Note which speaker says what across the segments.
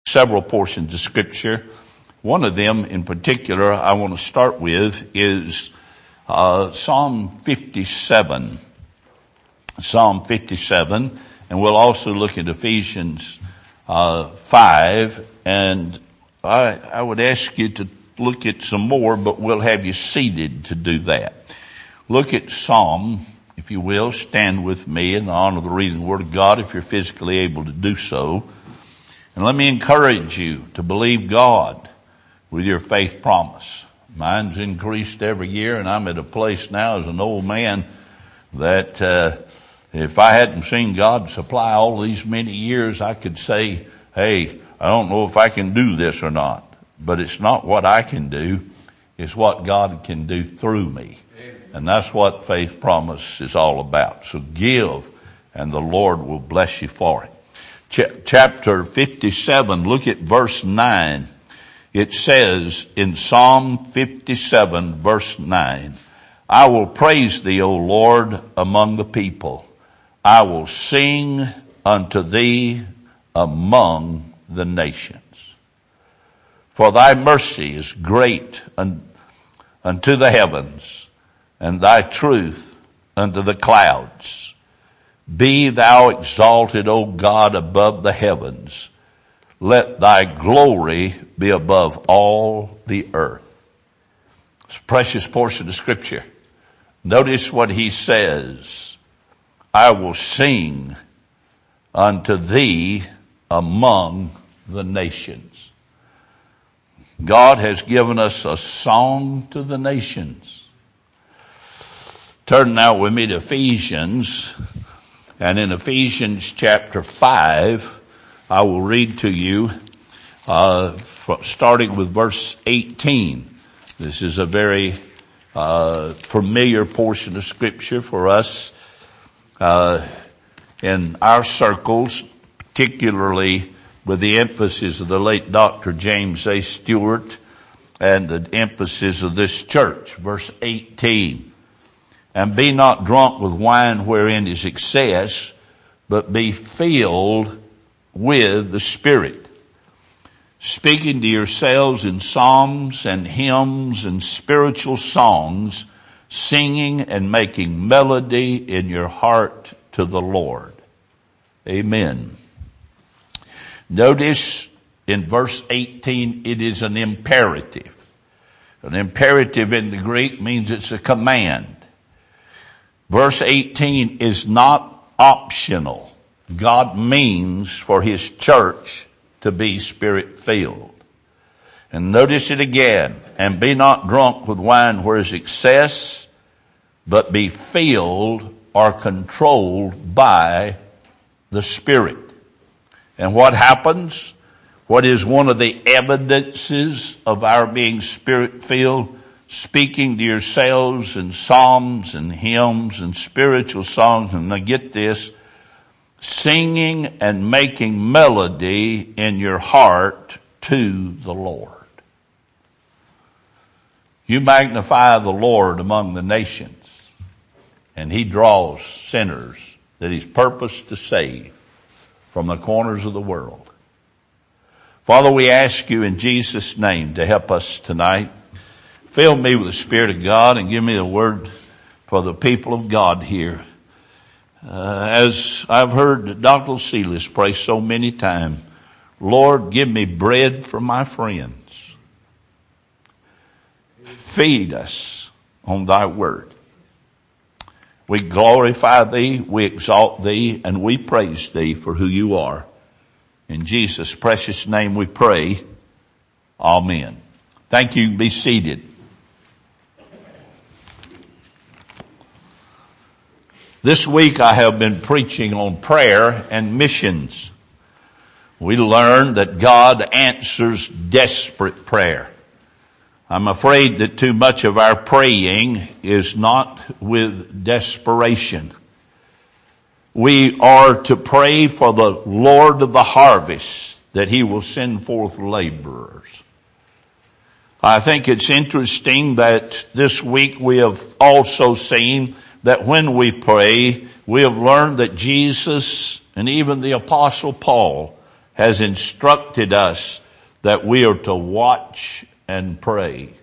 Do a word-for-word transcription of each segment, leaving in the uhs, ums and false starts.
Speaker 1: several portions of Scripture. One of them in particular I want to start with is uh, Psalm fifty-seven. Psalm fifty-seven, and we'll also look at Ephesians uh, five, and I, I would ask you to look at some more, but we'll have you seated to do that. Look at Psalm, if you will, stand with me in the honor of the reading of the Word of God if you're physically able to do so. And let me encourage you to believe God with your faith promise. Mine's increased every year, and I'm at a place now as an old man that uh, if I hadn't seen God supply all these many years, I could say, hey, I don't know if I can do this or not. But it's not what I can do, it's what God can do through me. Amen. And that's what faith promise is all about. So give, and the Lord will bless you for it. Ch- chapter fifty-seven, look at verse nine. It says in Psalm fifty-seven, verse nine, I will praise thee, O Lord, among the people. I will sing unto thee among the nations. For thy mercy is great unto the heavens, and thy truth unto the clouds. Be thou exalted, O God, above the heavens. Let thy glory be above all the earth. It's a precious portion of Scripture. Notice what he says. I will sing unto thee among the nations. God has given us a song to the nations. Turn now with me to Ephesians. And in Ephesians chapter five, I will read to you, uh, starting with verse eighteen. This is a very uh, familiar portion of Scripture for us uh, in our circles, particularly with the emphasis of the late Doctor James A. Stewart and the emphasis of this church. Verse eighteen. And be not drunk with wine wherein is excess, but be filled with the Spirit, speaking to yourselves in psalms and hymns and spiritual songs, singing and making melody in your heart to the Lord. Amen. Notice in verse eighteen, it is an imperative. An imperative in the Greek means it's a command. Verse eighteen is not optional. God means for His church to be Spirit-filled. And notice it again. And be not drunk with wine where is excess, but be filled or controlled by the Spirit. And what happens? What is one of the evidences of our being Spirit-filled? Speaking to yourselves in psalms and hymns and spiritual songs. And now get this, singing and making melody in your heart to the Lord. You magnify the Lord among the nations, and He draws sinners that He's purposed to save from the corners of the world. Father, we ask you in Jesus' name to help us tonight. Fill me with the Spirit of God and give me the word for the people of God here. Uh, as I've heard Doctor Silas pray so many times, Lord, give me bread for my friends. Feed us on thy word. We glorify thee, we exalt thee, and we praise thee for who you are. In Jesus' precious name we pray. Amen. Thank you. Be seated. This week I have been preaching on prayer and missions. We learned that God answers desperate prayer. I'm afraid that too much of our praying is not with desperation. We are to pray for the Lord of the harvest, that He will send forth laborers. I think it's interesting that this week we have also seen that when we pray, we have learned that Jesus and even the Apostle Paul has instructed us that we are to watch and pray.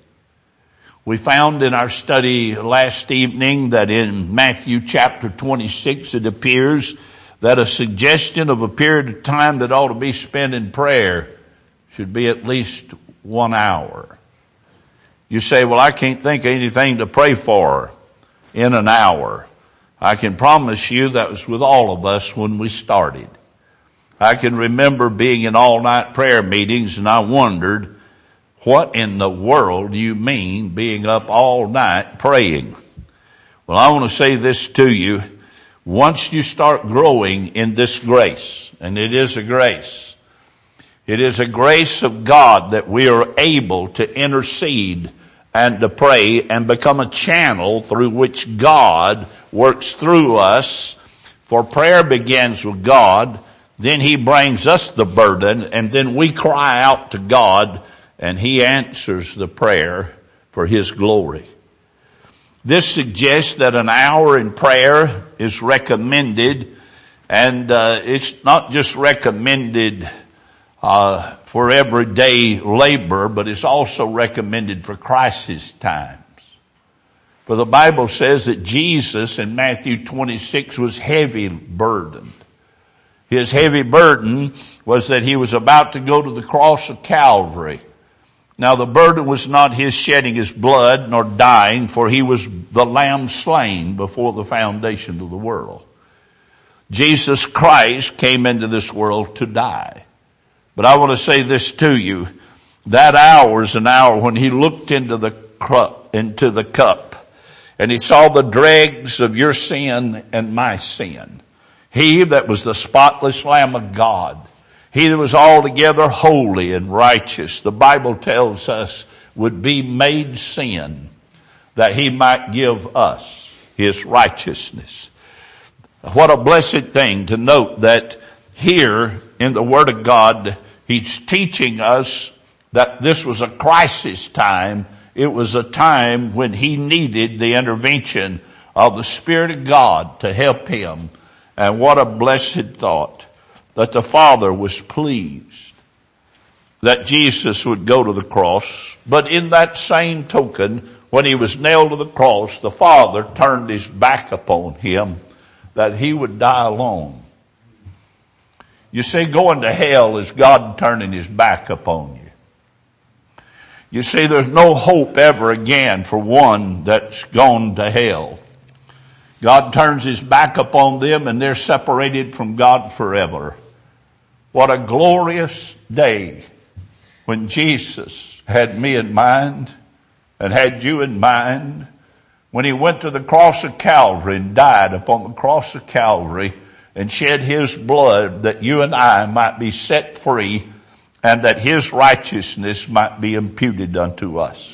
Speaker 1: We found in our study last evening that in Matthew chapter twenty-six it appears that a suggestion of a period of time that ought to be spent in prayer should be at least one hour. You say, well, I can't think of anything to pray for in an hour. I can promise you that was with all of us when we started. I can remember being in all-night prayer meetings, and I wondered, what in the world do you mean being up all night praying? Well, I want to say this to you. Once you start growing in this grace, and it is a grace, it is a grace of God that we are able to intercede and to pray and become a channel through which God works through us. For prayer begins with God, then He brings us the burden, and then we cry out to God, and He answers the prayer for His glory. This suggests that an hour in prayer is recommended, and uh, it's not just recommended uh, for everyday labor, but it's also recommended for crisis times. For the Bible says that Jesus in Matthew twenty-six was heavy burdened. His heavy burden was that He was about to go to the cross of Calvary. Now the burden was not His shedding His blood nor dying, for He was the Lamb slain before the foundation of the world. Jesus Christ came into this world to die. But I want to say this to you. That hour is an hour when He looked into the cup, into the cup, and He saw the dregs of your sin and my sin. He that was the spotless Lamb of God, He that was altogether holy and righteous, the Bible tells us, would be made sin that He might give us His righteousness. What a blessed thing to note that here in the Word of God, He's teaching us that this was a crisis time. It was a time when He needed the intervention of the Spirit of God to help Him. And what a blessed thought that the Father was pleased that Jesus would go to the cross. But in that same token, when He was nailed to the cross, the Father turned His back upon Him that He would die alone. You see, going to hell is God turning His back upon you. You see, there's no hope ever again for one that's gone to hell. God turns His back upon them and they're separated from God forever. What a glorious day when Jesus had me in mind and had you in mind, when He went to the cross of Calvary and died upon the cross of Calvary and shed His blood that you and I might be set free and that His righteousness might be imputed unto us.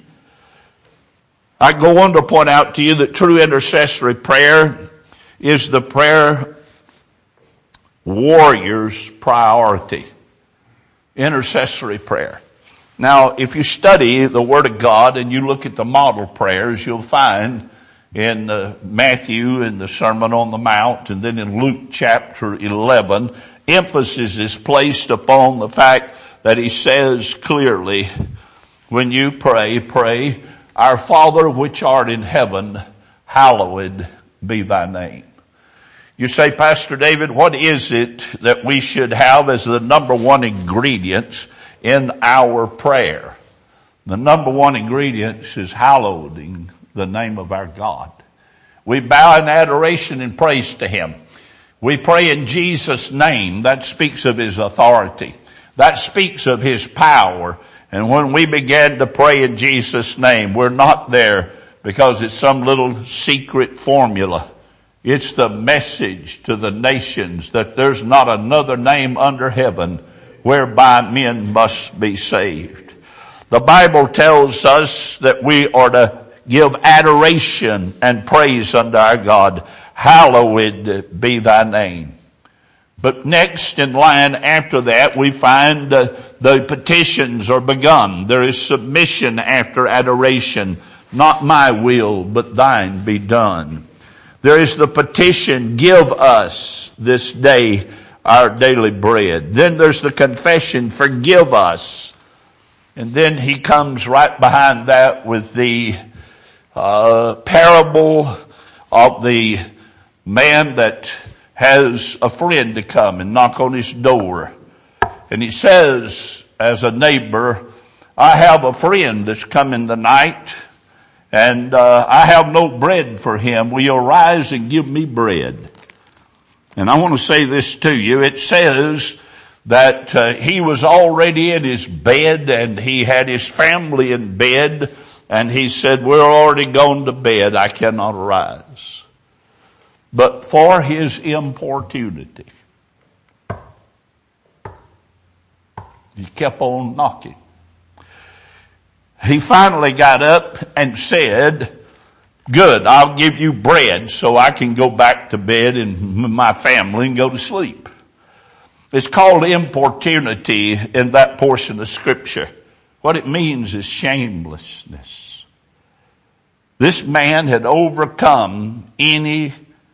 Speaker 1: I go on to point out to you that true intercessory prayer is the prayer warrior's priority. Intercessory prayer. Now, if you study the Word of God and you look at the model prayers, you'll find in uh, Matthew in the Sermon on the Mount and then in Luke chapter eleven, emphasis is placed upon the fact that He says clearly, when you pray, pray, Our Father which art in heaven, hallowed be Thy name. You say, Pastor David, what is it that we should have as the number one ingredient in our prayer? The number one ingredient is hallowing the name of our God. We bow in adoration and praise to Him. We pray in Jesus' name. That speaks of His authority. That speaks of His power. And when we begin to pray in Jesus' name, we're not there because it's some little secret formula. It's the message to the nations that there's not another name under heaven whereby men must be saved. The Bible tells us that we are to give adoration and praise unto our God. Hallowed be Thy name. But next in line after that, we find uh, the petitions are begun. There is submission after adoration. Not my will, but Thine be done. There is the petition, give us this day our daily bread. Then there's the confession, forgive us. And then he comes right behind that with the uh, parable of the man that has a friend to come and knock on his door. And he says, as a neighbor, I have a friend that's coming tonight, and uh, I have no bread for him. Will you arise and give me bread? And I want to say this to you. It says that uh, he was already in his bed, and he had his family in bed, and he said, we're already gone to bed. I cannot arise. But for his importunity, he kept on knocking. He finally got up and said, good, I'll give you bread so I can go back to bed and my family and go to sleep. It's called importunity in that portion of Scripture. What it means is shamelessness. This man had overcome any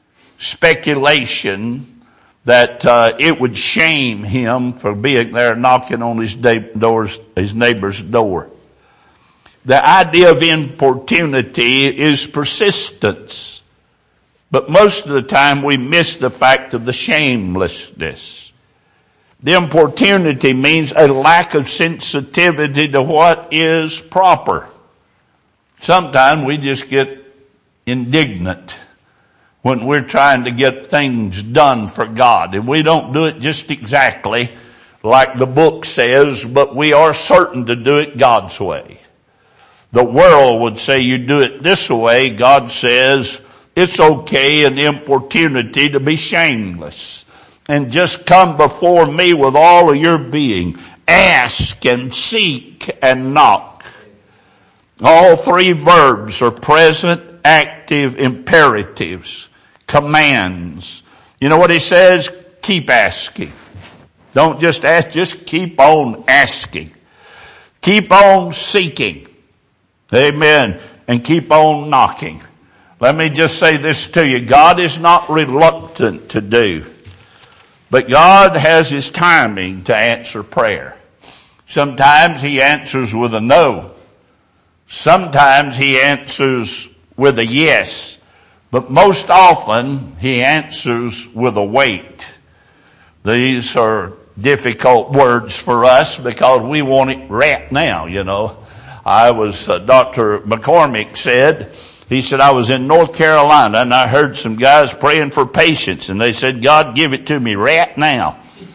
Speaker 1: speculation that uh, it would shame him for being there knocking on his, da- doors, his neighbor's door. The idea of importunity is persistence. But most of the time we miss the fact of the shamelessness. The importunity means a lack of sensitivity to what is proper. Sometimes we just get indignant when we're trying to get things done for God. And we don't do it just exactly like the book says, but we are certain to do it God's way. The world would say you do it this way. God says it's okay in importunity to be shameless and just come before me with all of your being. Ask and seek and knock. All three verbs are present, active, imperatives, commands. You know what he says? Keep asking. Don't just ask, just keep on asking. Keep on seeking. Amen. And keep on knocking. Let me just say this to you. God is not reluctant to do, but God has his timing to answer prayer. Sometimes he answers with a no. Sometimes he answers with a yes. But most often he answers with a wait. These are difficult words for us because we want it right now, you know. I was, uh, Doctor McCormick said, he said, I was in North Carolina and I heard some guys praying for patience and they said, God, give it to me right now.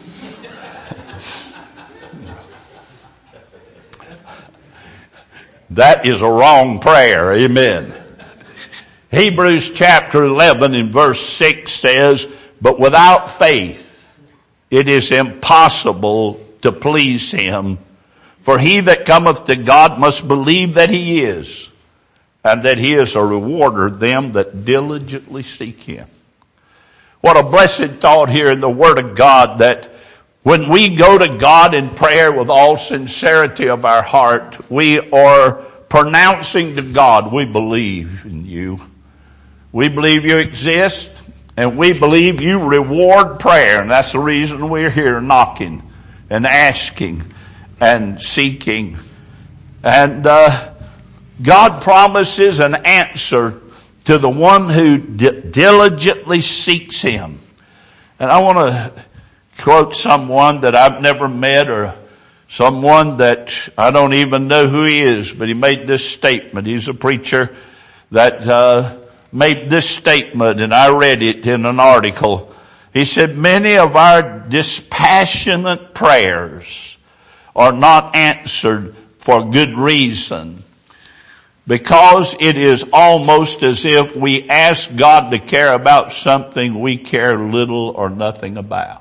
Speaker 1: That is a wrong prayer. Amen. Hebrews chapter eleven and verse six says, but without faith, it is impossible to please him. For he that cometh to God must believe that he is, and that he is a rewarder of them that diligently seek him. What a blessed thought here in the Word of God, that when we go to God in prayer with all sincerity of our heart, we are pronouncing to God, we believe in you. We believe you exist, and we believe you reward prayer. And that's the reason we're here knocking and asking and seeking. And uh, God promises an answer to the one who di- diligently seeks him. And I want to quote someone that I've never met, or someone that I don't even know who he is, but he made this statement. He's a preacher that uh, made this statement, and I read it in an article. He said, many of our dispassionate prayers are not answered for good reason, because it is almost as if we ask God to care about something we care little or nothing about.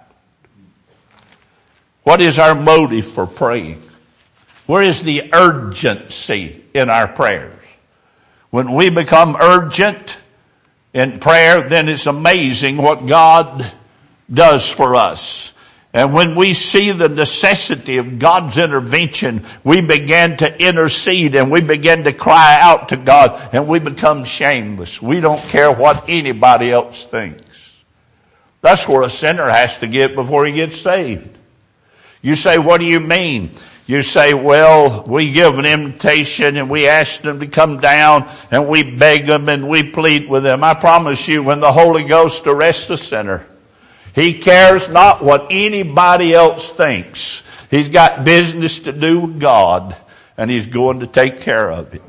Speaker 1: What is our motive for praying? Where is the urgency in our prayers? When we become urgent in prayer, then it's amazing what God does for us. And when we see the necessity of God's intervention, we begin to intercede and we begin to cry out to God, and we become shameless. We don't care what anybody else thinks. That's where a sinner has to get before he gets saved. You say, what do you mean? You say, well, we give an invitation and we ask them to come down and we beg them and we plead with them. I promise you, when the Holy Ghost arrests a sinner, he cares not what anybody else thinks. He's got business to do with God, and he's going to take care of it.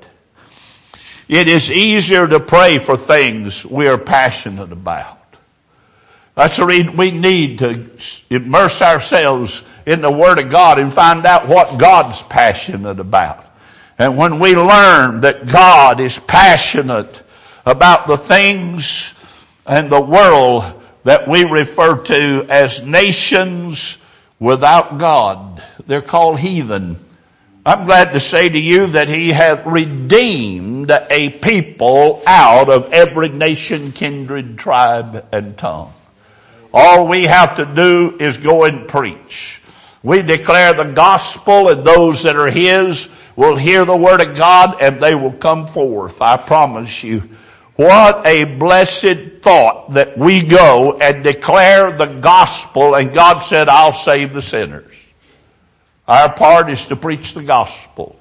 Speaker 1: It is easier to pray for things we are passionate about. That's the reason we need to immerse ourselves in the Word of God and find out what God's passionate about. And when we learn that God is passionate about the things and the world that we refer to as nations without God, they're called heathen. I'm glad to say to you that he hath redeemed a people out of every nation, kindred, tribe, and tongue. All we have to do is go and preach. We declare the gospel, and those that are his will hear the word of God, and they will come forth. I promise you. What a blessed thought that we go and declare the gospel, and God said, I'll save the sinners. Our part is to preach the gospel.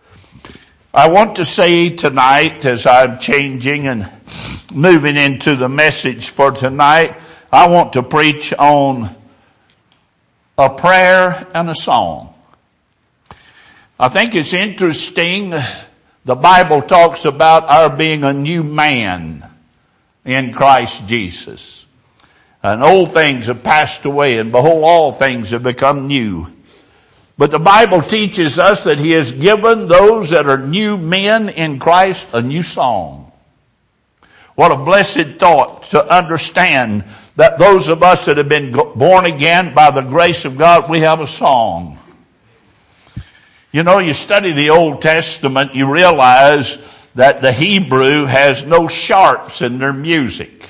Speaker 1: I want to say tonight, as I'm changing and moving into the message for tonight, I want to preach on a prayer and a song. I think it's interesting. The Bible talks about our being a new man in Christ Jesus. And old things have passed away, and behold, all things have become new. But the Bible teaches us that he has given those that are new men in Christ a new song. What a blessed thought to understand that those of us that have been born again by the grace of God, we have a song. You know, you study the Old Testament, you realize that the Hebrew has no sharps in their music.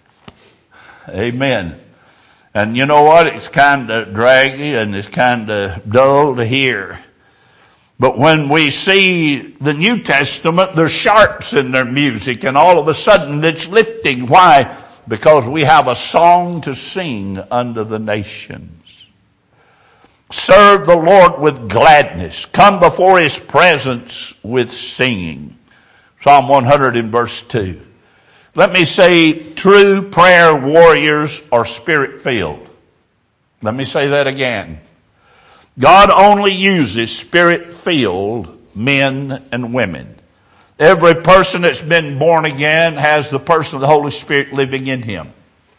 Speaker 1: Amen. And you know what? It's kind of draggy and it's kind of dull to hear. But when we see the New Testament, there's sharps in their music, and all of a sudden it's lifting. Why? Because we have a song to sing unto the nations. Serve the Lord with gladness. Come before his presence with singing. Psalm one hundred in verse two. Let me say, true prayer warriors are spirit-filled. Let me say that again. God only uses spirit-filled men and women. Every person that's been born again has the person of the Holy Spirit living in him.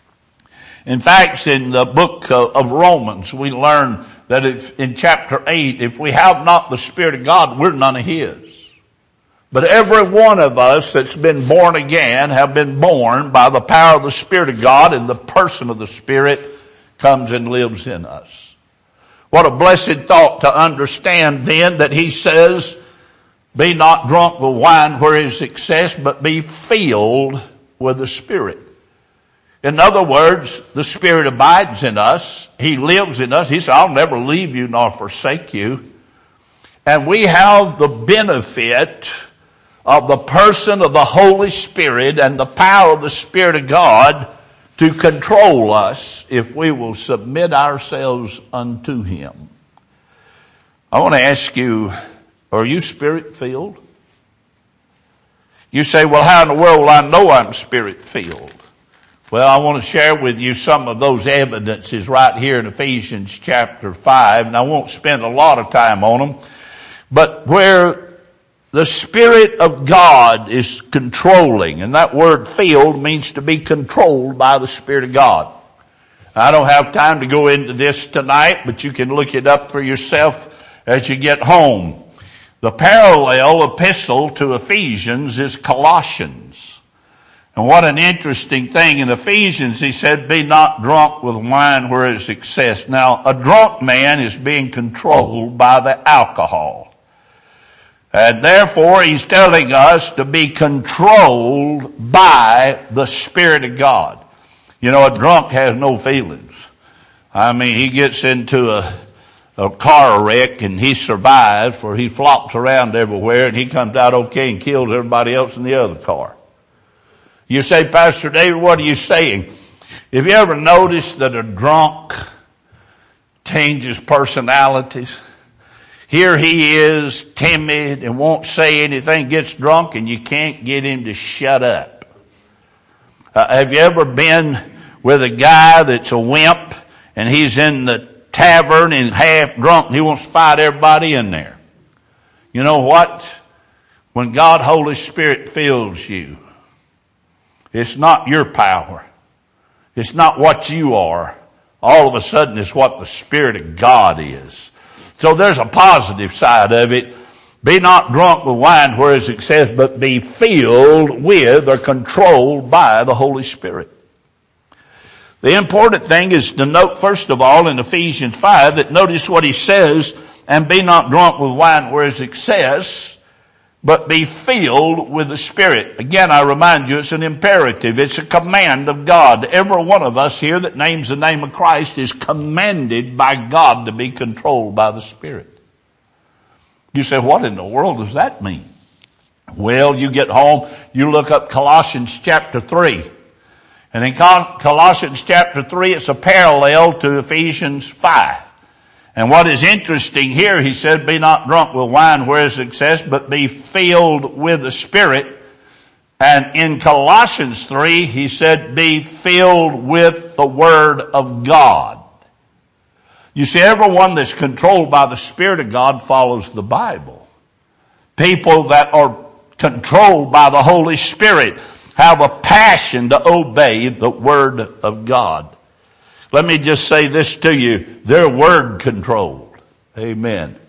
Speaker 1: In fact, in the book of Romans, we learn that if, in chapter eight, if we have not the Spirit of God, we're none of his. But every one of us that's been born again have been born by the power of the Spirit of God, and the person of the Spirit comes and lives in us. What a blessed thought to understand then that he says, be not drunk with wine where is excess, but be filled with the Spirit. In other words, the Spirit abides in us. He lives in us. He said, I'll never leave you nor forsake you. And we have the benefit of the person of the Holy Spirit and the power of the Spirit of God to control us if we will submit ourselves unto him. I want to ask you, are you spirit-filled? You say, well, how in the world will I know I'm spirit-filled? Well, I want to share with you some of those evidences right here in Ephesians chapter five, and I won't spend a lot of time on them. But where the Spirit of God is controlling, and that word filled means to be controlled by the Spirit of God. I don't have time to go into this tonight, but you can look it up for yourself as you get home. The parallel epistle to Ephesians is Colossians. And what an interesting thing. In Ephesians, he said, be not drunk with wine where is excess. Now, a drunk man is being controlled by the alcohol. And therefore, he's telling us to be controlled by the Spirit of God. You know, a drunk has no feelings. I mean, he gets into a, a car wreck and he survives, for he flops around everywhere and he comes out okay and kills everybody else in the other car. You say, Pastor David, what are you saying? Have you ever noticed that a drunk changes personalities? Here he is, timid and won't say anything, gets drunk and you can't get him to shut up. Uh, have you ever been with a guy that's a wimp and he's in the tavern and half drunk and he wants to fight everybody in there? You know what? When God, Holy Spirit, fills you, it's not your power. It's not what you are. All of a sudden it's what the Spirit of God is. So there's a positive side of it. Be not drunk with wine, whereas it says, but be filled with or controlled by the Holy Spirit. The important thing is to note, first of all, in Ephesians five, that notice what he says, and be not drunk with wine, whereas excess, but be filled with the Spirit. Again, I remind you, it's an imperative. It's a command of God. Every one of us here that names the name of Christ is commanded by God to be controlled by the Spirit. You say, what in the world does that mean? Well, you get home, you look up Colossians chapter three. And in Colossians chapter three, it's a parallel to Ephesians five. And what is interesting here, he said, be not drunk with wine where is excess, but be filled with the Spirit. And in Colossians three, he said, be filled with the Word of God. You see, everyone that's controlled by the Spirit of God follows the Bible. People that are controlled by the Holy Spirit have a passion to obey the Word of God. Let me just say this to you. They're word controlled. Amen.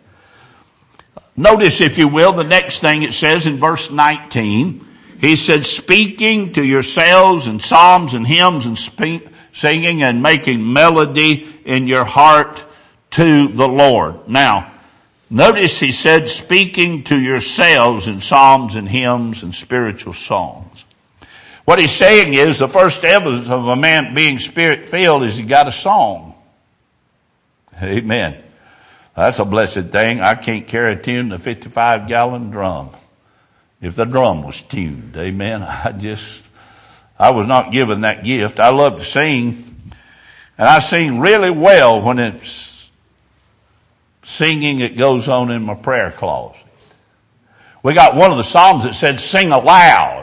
Speaker 1: Notice, if you will, the next thing it says in verse nineteen. He said, speaking to yourselves in psalms and hymns and spe- singing and making melody in your heart to the Lord. Now, notice he said, speaking to yourselves in psalms and hymns and spiritual songs. What he's saying is the first evidence of a man being Spirit-filled is he got a song. Amen. That's a blessed thing. I can't carry a tune a fifty-five gallon drum if the drum was tuned. Amen. I just, I was not given that gift. I love to sing, and I sing really well when it's singing that goes on in my prayer closet. We got one of the Psalms that said, sing aloud.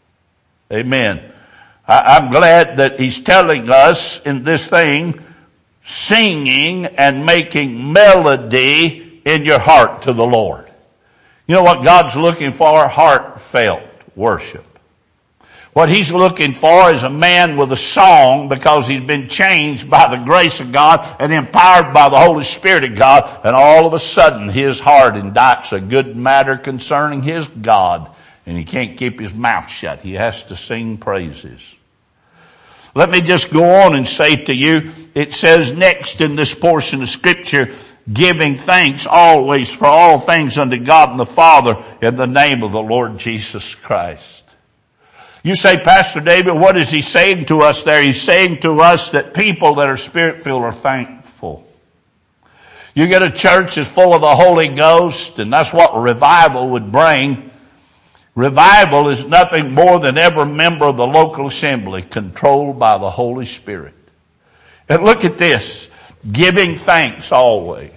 Speaker 1: Amen. I, I'm glad that he's telling us in this thing, singing and making melody in your heart to the Lord. You know what God's looking for? Heartfelt worship. What he's looking for is a man with a song, because he's been changed by the grace of God and empowered by the Holy Spirit of God, and all of a sudden his heart indicts a good matter concerning his God. And he can't keep his mouth shut. He has to sing praises. Let me just go on and say to you, it says next in this portion of Scripture, giving thanks always for all things unto God and the Father in the name of the Lord Jesus Christ. You say, Pastor David, what is he saying to us there? He's saying to us that people that are Spirit-filled are thankful. You get a church that's full of the Holy Ghost, and that's what revival would bring. Revival is nothing more than every member of the local assembly controlled by the Holy Spirit. And look at this, giving thanks always.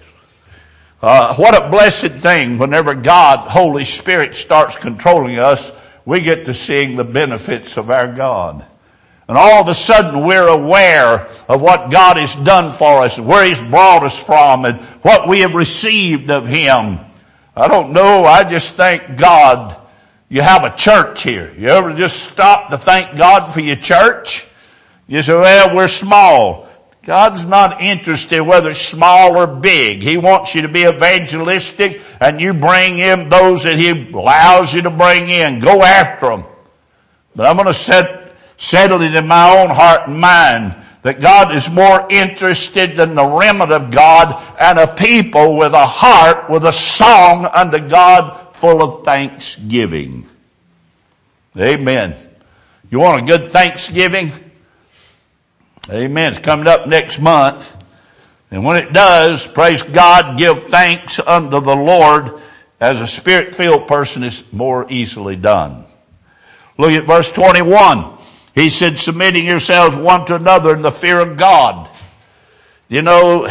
Speaker 1: Uh, what a blessed thing whenever God, Holy Spirit, starts controlling us, we get to seeing the benefits of our God. And all of a sudden we're aware of what God has done for us, where he's brought us from, and what we have received of him. I don't know, I just thank God. You have a church here. You ever just stop to thank God for your church? You say, well, we're small. God's not interested whether it's small or big. He wants you to be evangelistic, and you bring in those that he allows you to bring in. Go after them. But I'm going to set, settle it in my own heart and mind that God is more interested than the remnant of God and a people with a heart, with a song unto God, full of thanksgiving. Amen. You want a good Thanksgiving? Amen. It's coming up next month. And when it does, praise God, give thanks unto the Lord. As a Spirit-filled person is more easily done. Look at verse twenty-one. He said, submitting yourselves one to another in the fear of God. You know,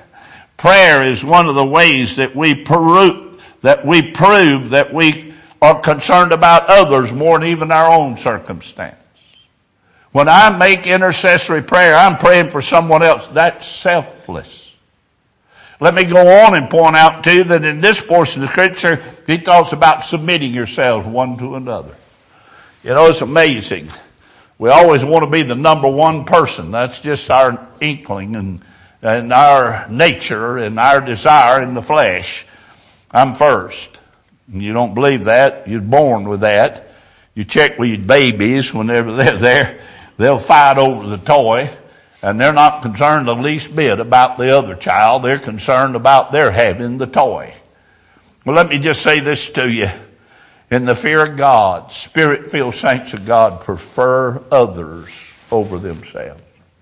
Speaker 1: prayer is one of the ways that we prove, that we prove that we are concerned about others more than even our own circumstance. When I make intercessory prayer, I'm praying for someone else. That's selfless. Let me go on and point out to you that in this portion of Scripture, he talks about submitting yourselves one to another. You know, it's amazing. We always want to be the number one person. That's just our inkling and, and our nature and our desire in the flesh. I'm first. You don't believe that. You're born with that. You check with your babies whenever they're there. They'll fight over the toy, and they're not concerned the least bit about the other child. They're concerned about their having the toy. Well, let me just say this to you. In the fear of God, Spirit-filled saints of God prefer others over themselves.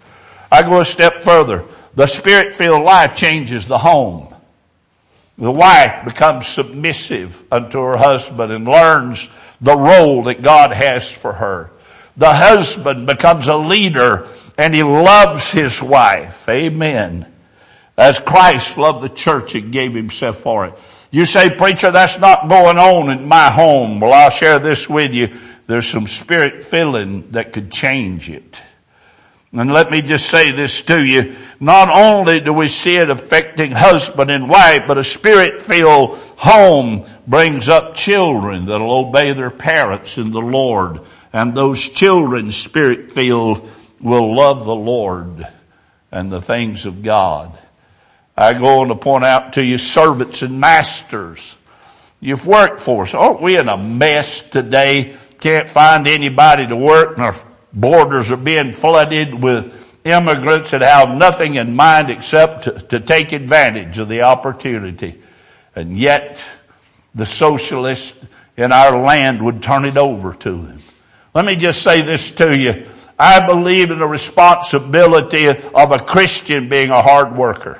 Speaker 1: I go a step further. The Spirit-filled life changes the home. The wife becomes submissive unto her husband and learns the role that God has for her. The husband becomes a leader and he loves his wife. Amen. As Christ loved the church and gave himself for it. You say, preacher, that's not going on in my home. Well, I'll share this with you. There's some spirit filling that could change it. And let me just say this to you. Not only do we see it affecting husband and wife, but a spirit-filled home brings up children that'll obey their parents in the Lord. And those children, spirit-filled, will love the Lord and the things of God. I go on to point out to you servants and masters. You've worked for us. Aren't we in a mess today? Can't find anybody to work, and our borders are being flooded with immigrants that have nothing in mind except to, to take advantage of the opportunity. And yet, the socialists in our land would turn it over to them. Let me just say this to you. I believe in the responsibility of a Christian being a hard worker.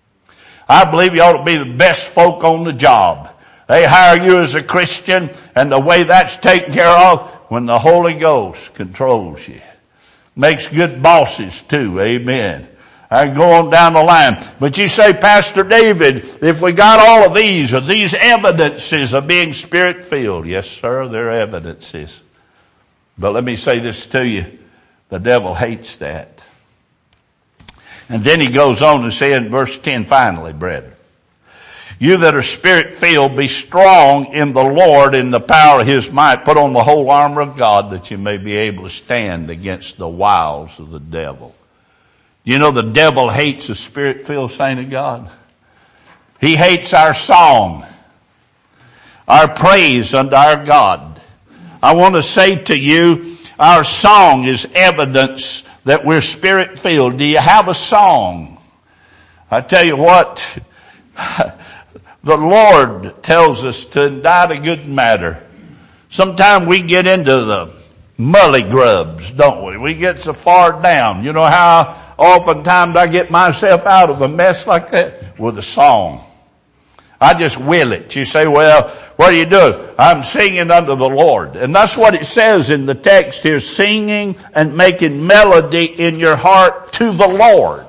Speaker 1: I believe you ought to be the best folk on the job. They hire you as a Christian, and the way that's taken care of, when the Holy Ghost controls you. Makes good bosses too, amen. I can go on down the line. But you say, Pastor David, if we got all of these, are these evidences of being Spirit-filled? Yes, sir, they're evidences. But let me say this to you. The devil hates that. And then he goes on to say in verse ten, finally, brethren, you that are Spirit-filled, be strong in the Lord in the power of his might. Put on the whole armor of God that you may be able to stand against the wiles of the devil. Do you know the devil hates a Spirit-filled saint of God? He hates our song, our praise unto our God. I want to say to you, our song is evidence that we're Spirit-filled. Do you have a song? I tell you what, the Lord tells us to indict a good matter. Sometimes we get into the mully grubs, don't we? We get so far down. You know how oftentimes I get myself out of a mess like that? With a song. I just will it. You say, well, what are you doing? I'm singing unto the Lord. And that's what it says in the text here, singing and making melody in your heart to the Lord.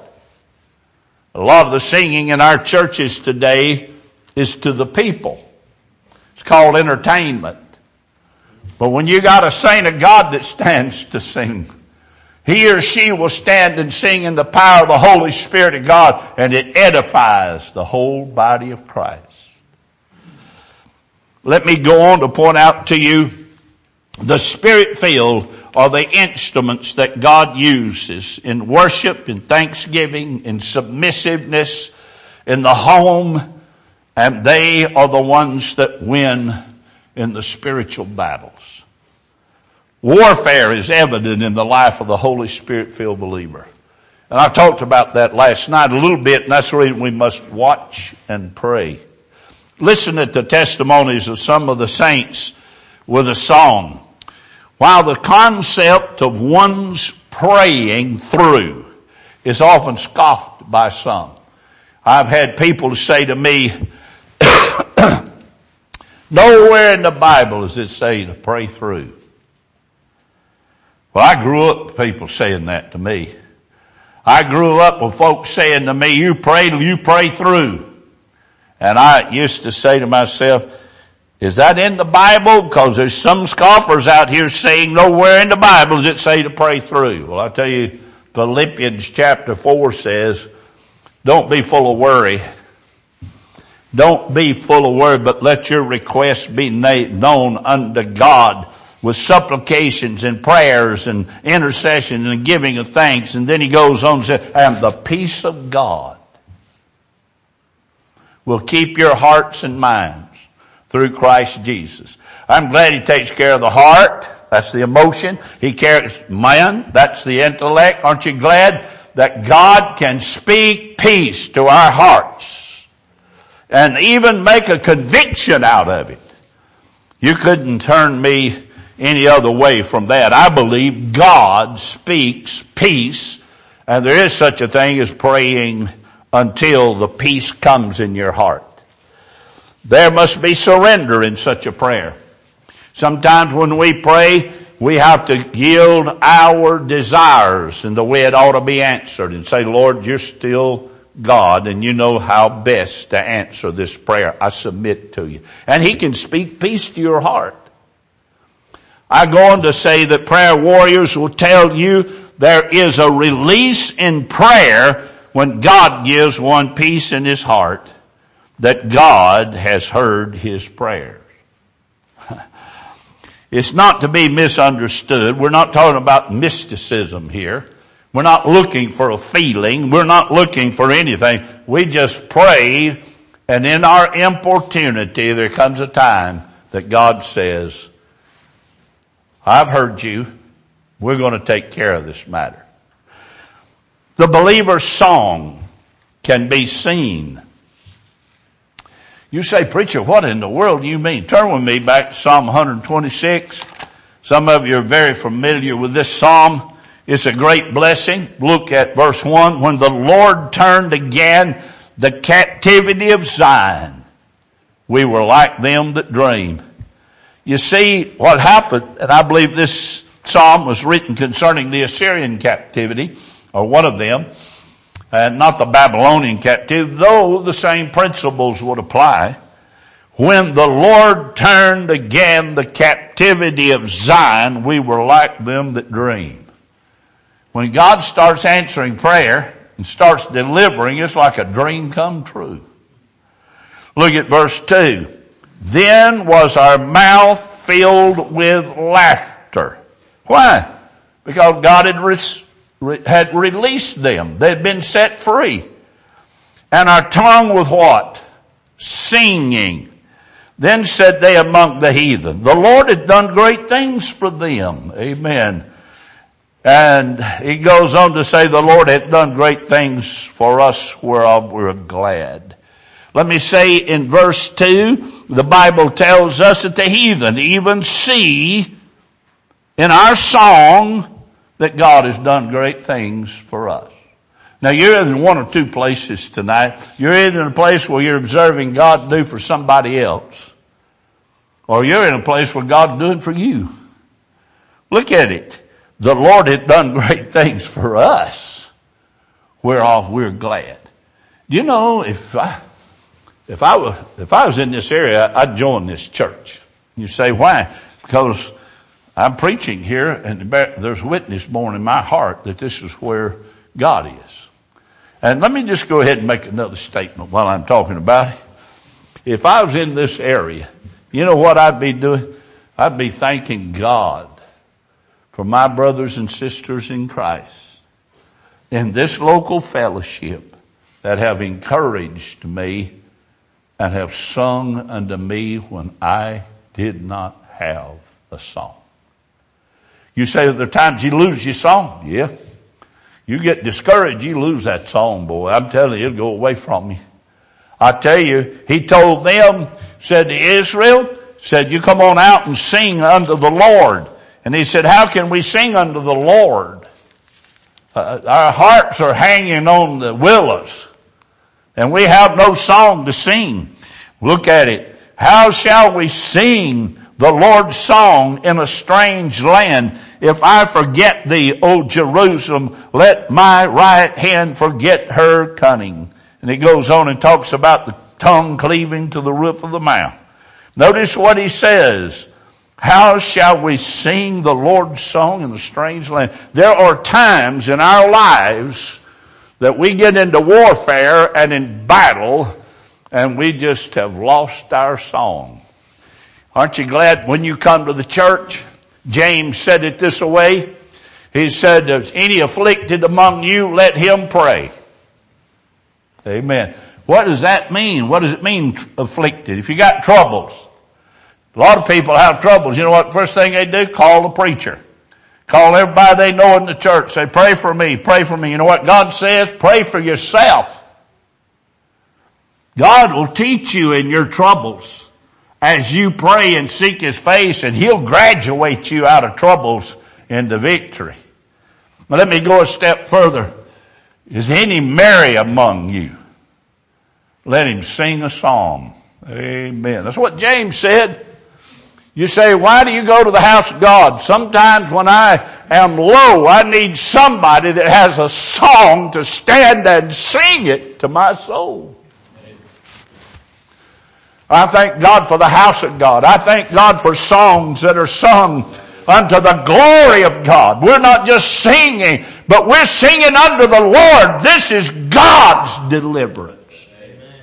Speaker 1: A lot of the singing in our churches today is to the people. It's called entertainment. But when you got a saint of God that stands to sing, he or she will stand and sing in the power of the Holy Spirit of God, and it edifies the whole body of Christ. Let me go on to point out to you, the Spirit-filled are the instruments that God uses in worship, in thanksgiving, in submissiveness, in the home, and they are the ones that win in the spiritual battles. Warfare is evident in the life of the Holy Spirit-filled believer. And I talked about that last night a little bit, and that's the reason we must watch and pray. Listen to the testimonies of some of the saints with a song. While the concept of one's praying through is often scoffed by some, I've had people say to me, nowhere in the Bible does it say to pray through. Well, I grew up with people saying that to me. I grew up with folks saying to me, you pray till you pray through. And I used to say to myself, is that in the Bible? Because there's some scoffers out here saying nowhere in the Bible does it say to pray through. Well, I tell you, Philippians chapter four says, don't be full of worry. Don't be full of worry, but let your requests be known unto God with supplications and prayers and intercession and giving of thanks. And then he goes on and says, and the peace of God will keep your hearts and minds through Christ Jesus. I'm glad he takes care of the heart. That's the emotion. He cares, man, that's the intellect. Aren't you glad that God can speak peace to our hearts and even make a conviction out of it? You couldn't turn me any other way from that. I believe God speaks peace, and there is such a thing as praying until the peace comes in your heart. There must be surrender in such a prayer. Sometimes when we pray, we have to yield our desires and the way it ought to be answered and say, Lord, you're still God and you know how best to answer this prayer. I submit to you. And he can speak peace to your heart. I go on to say that prayer warriors will tell you there is a release in prayer when God gives one peace in his heart, that God has heard his prayers. It's not to be misunderstood. We're not talking about mysticism here. We're not looking for a feeling. We're not looking for anything. We just pray, and in our importunity, there comes a time that God says, I've heard you. We're going to take care of this matter. The believer's song can be seen. You say, preacher, what in the world do you mean? Turn with me back to Psalm one twenty-six. Some of you are very familiar with this psalm. It's a great blessing. Look at verse one. When the Lord turned again the captivity of Zion, we were like them that dream. You see what happened, and I believe this psalm was written concerning the Assyrian captivity, or one of them, and not the Babylonian captivity, though the same principles would apply. When the Lord turned again the captivity of Zion, we were like them that dream. When God starts answering prayer and starts delivering, it's like a dream come true. Look at verse two. Then was our mouth filled with laughter. Why? Because God had re- had released them. They had been set free. And our tongue with what? Singing. Then said they among the heathen, the Lord had done great things for them. Amen. And he goes on to say the Lord had done great things for us whereof we're glad. Let me say in verse two, the Bible tells us that the heathen even see in our song that God has done great things for us. Now you're in one or two places tonight. You're either in a place where you're observing God do for somebody else, or you're in a place where God's doing for you. Look at it. The Lord had done great things for us, whereof we're glad. Do you know, if I, if I was, if I was in this area, I'd join this church. You say, why? Because I'm preaching here, and there's witness born in my heart that this is where God is. And let me just go ahead and make another statement while I'm talking about it. If I was in this area, you know what I'd be doing? I'd be thanking God for my brothers and sisters in Christ in this local fellowship that have encouraged me and have sung unto me when I did not have a song. You say there are times you lose your song. Yeah. You get discouraged, you lose that song, boy. I'm telling you, it'll go away from you. I tell you, he told them, said to Israel, said, you come on out and sing unto the Lord. And he said, how can we sing unto the Lord? Uh, our hearts are hanging on the willows, and we have no song to sing. Look at it. How shall we sing the Lord's song in a strange land? if I forget thee, O Jerusalem, let my right hand forget her cunning. And he goes on and talks about the tongue cleaving to the roof of the mouth. Notice what he says. How shall we sing the Lord's song in a strange land? There are times in our lives that we get into warfare and in battle, and we just have lost our song. Aren't you glad when you come to the church? James said it this way. He said, if any afflicted among you, let him pray. Amen. What does that mean? What does it mean, afflicted? If you got troubles. A lot of people have troubles. You know what? First thing they do, call the preacher. Call everybody they know in the church. Say, pray for me, pray for me. You know what God says? Pray for yourself. God will teach you in your troubles as you pray and seek His face, and He'll graduate you out of troubles into victory. But let me go a step further. Is any merry among you? Let him sing a psalm. Amen. That's what James said. You say, why do you go to the house of God? Sometimes when I am low, I need somebody that has a song to stand and sing it to my soul. I thank God for the house of God. I thank God for songs that are sung unto the glory of God. We're not just singing, but we're singing unto the Lord. This is God's deliverance. Amen.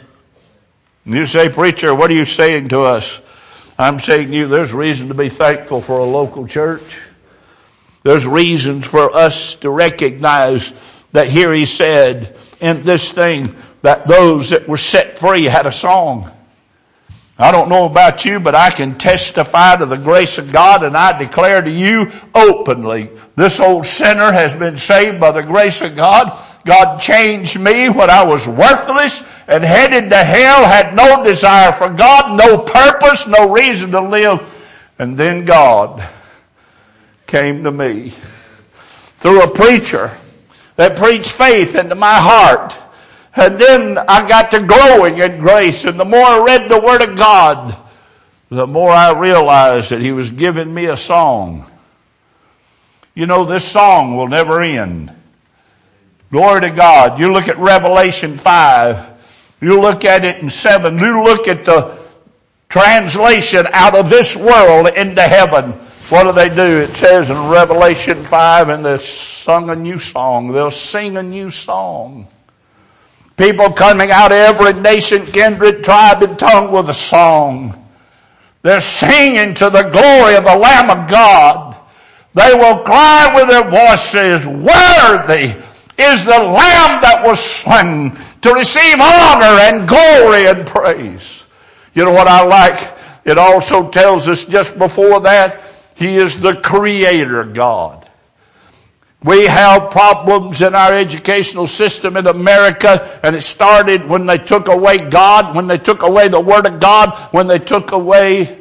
Speaker 1: You say, preacher, what are you saying to us? I'm saying to you, there's reason to be thankful for a local church. There's reasons for us to recognize that here he said in this thing that those that were set free had a song. I don't know about you, but I can testify to the grace of God, and I declare to you openly, this old sinner has been saved by the grace of God. God changed me when I was worthless and headed to hell, had no desire for God, no purpose, no reason to live. And then God came to me through a preacher that preached faith into my heart. And then I got to growing in grace. And the more I read the Word of God, the more I realized that He was giving me a song. You know, this song will never end. Glory to God. You look at Revelation five. You look at it in seven. You look at the translation out of this world into heaven. What do they do? It says in Revelation five, and they sung a new song. They'll sing a new song. People coming out of every nation, kindred, tribe, and tongue with a song. They're singing to the glory of the Lamb of God. They will cry with their voices, worthy is the Lamb that was slain to receive honor and glory and praise. You know what I like? It also tells us just before that, He is the Creator God. We have problems in our educational system in America, and it started when they took away God, when they took away the Word of God, when they took away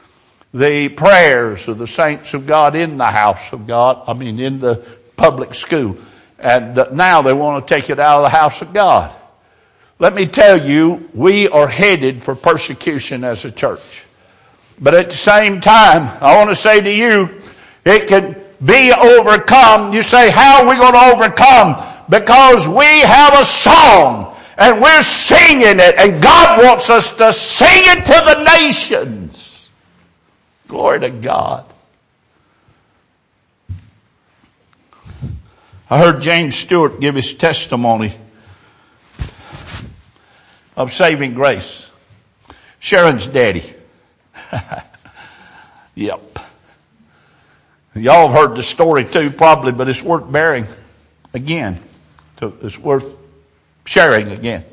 Speaker 1: the prayers of the saints of God in the house of God, I mean in the public school. And now they want to take it out of the house of God. Let me tell you, we are headed for persecution as a church. But at the same time, I want to say to you, it can be overcome. You say, how are we going to overcome? Because we have a song and we're singing it, and God wants us to sing it to the nations. Glory to God. I heard James Stewart give his testimony of saving grace. Sharon's daddy. Yep. Y'all have heard the story too, probably, but it's worth bearing again. It's worth sharing again.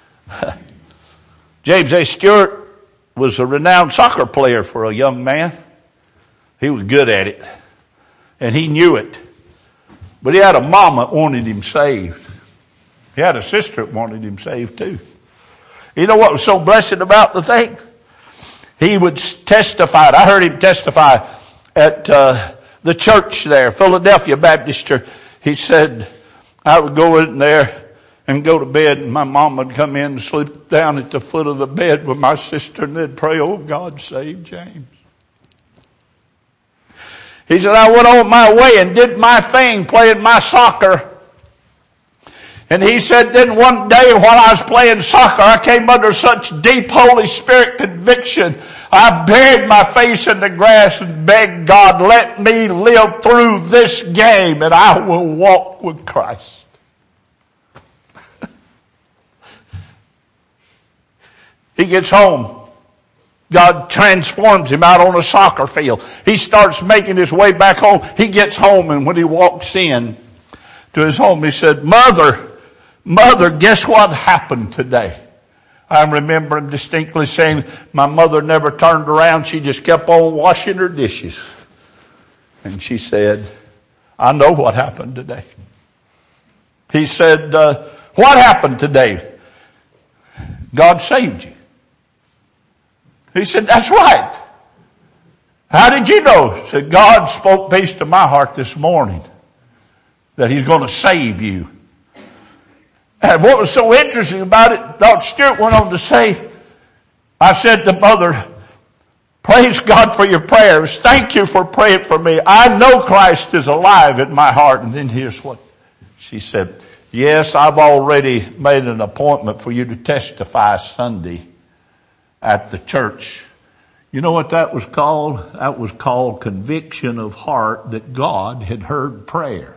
Speaker 1: James A. Stewart was a renowned soccer player for a young man. He was good at it, and he knew it. But he had a mama that wanted him saved. He had a sister that wanted him saved too. You know what was so blessed about the thing? He would testify. I heard him testify at uh, the church there, Philadelphia Baptist Church. He said, I would go in there and go to bed, and my mom would come in and sleep down at the foot of the bed with my sister, and they'd pray, oh, God, save James. He said, I went on my way and did my thing, playing my soccer. And he said, then one day while I was playing soccer, I came under such deep Holy Spirit conviction. I buried my face in the grass and begged God, let me live through this game and I will walk with Christ. He gets home. God transforms him out on a soccer field. He starts making his way back home. He gets home, and when he walks in to his home, he said, Mother, Mother, guess what happened today? I remember him distinctly saying, my mother never turned around. She just kept on washing her dishes. And she said, I know what happened today. He said, uh, what happened today? God saved you. He said, that's right. How did you know? He said, God spoke peace to my heart this morning that he's going to save you. And what was so interesting about it, Doctor Stewart went on to say, I said to Mother, praise God for your prayers. Thank you for praying for me. I know Christ is alive in my heart. And then here's what she said. Yes, I've already made an appointment for you to testify Sunday at the church. You know what that was called? That was called conviction of heart that God had heard prayer.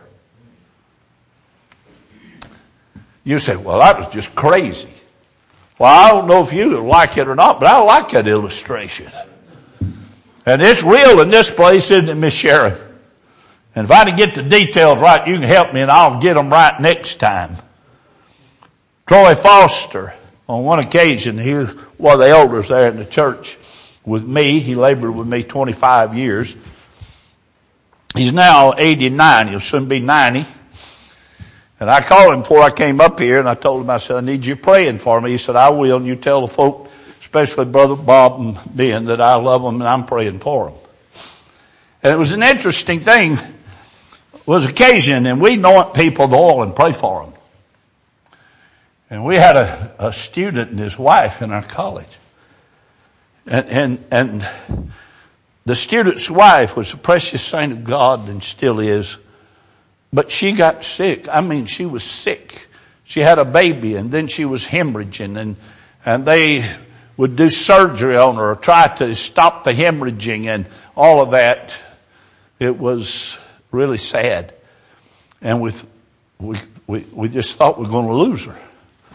Speaker 1: You say, well, that was just crazy. Well, I don't know if you like it or not, but I like that illustration. And it's real in this place, isn't it, Miss Sharon? And if I didn't get the details right, you can help me and I'll get them right next time. Troy Foster, on one occasion, he was one of the elders there in the church with me. He labored with me twenty-five years. He's now eighty-nine. He'll soon be ninety. And I called him before I came up here, and I told him, I said, I need you praying for me. He said, I will, and you tell the folk, especially Brother Bob and Ben, that I love them and I'm praying for them. And it was an interesting thing. It was occasion, and we anoint people with oil and pray for them. And we had a, a student and his wife in our college. And, and, and the student's wife was a precious saint of God and still is. But she got sick. I mean, she was sick. She had a baby and then she was hemorrhaging, and, and they would do surgery on her or try to stop the hemorrhaging and all of that. It was really sad. And we, we, we, we just thought we were going to lose her.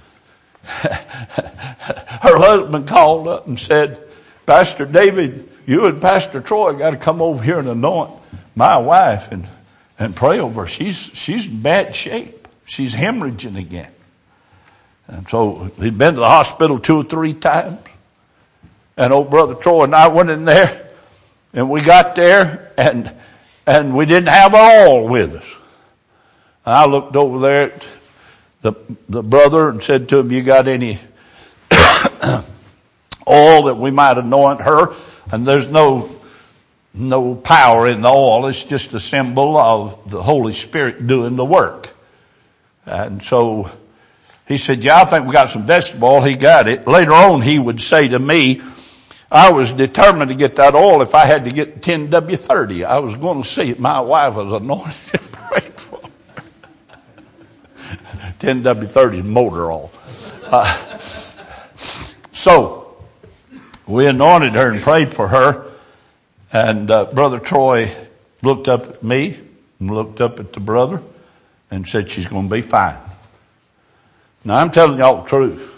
Speaker 1: Her husband called up and said, Pastor David, you and Pastor Troy got to come over here and anoint my wife and, and pray over her. She's, she's in bad shape. She's hemorrhaging again. And so he'd been to the hospital two or three times. And old Brother Troy and I went in there, and we got there, and, and we didn't have oil with us. And I looked over there at the, the brother and said to him, you got any oil that we might anoint her? And there's no, no power in the oil. It's just a symbol of the Holy Spirit doing the work. And so he said, yeah, I think we got some vegetable oil. He got it. Later on, he would say to me, I was determined to get that oil if I had to get ten W thirty. I was going to see it. My wife was anointed and prayed for her. ten W thirty motor oil. Uh, so we anointed her and prayed for her. And uh, Brother Troy looked up at me and looked up at the brother and said, she's going to be fine. Now, I'm telling y'all the truth.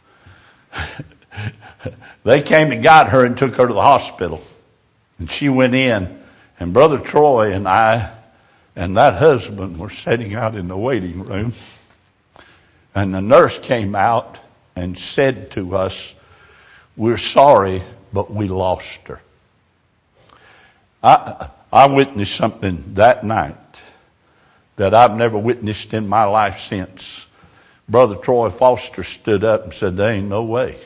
Speaker 1: They came and got her and took her to the hospital. And she went in. And Brother Troy and I and that husband were sitting out in the waiting room. And the nurse came out and said to us, we're sorry, but we lost her. I, I witnessed something that night that I've never witnessed in my life since. Brother Troy Foster stood up and said, there ain't no way.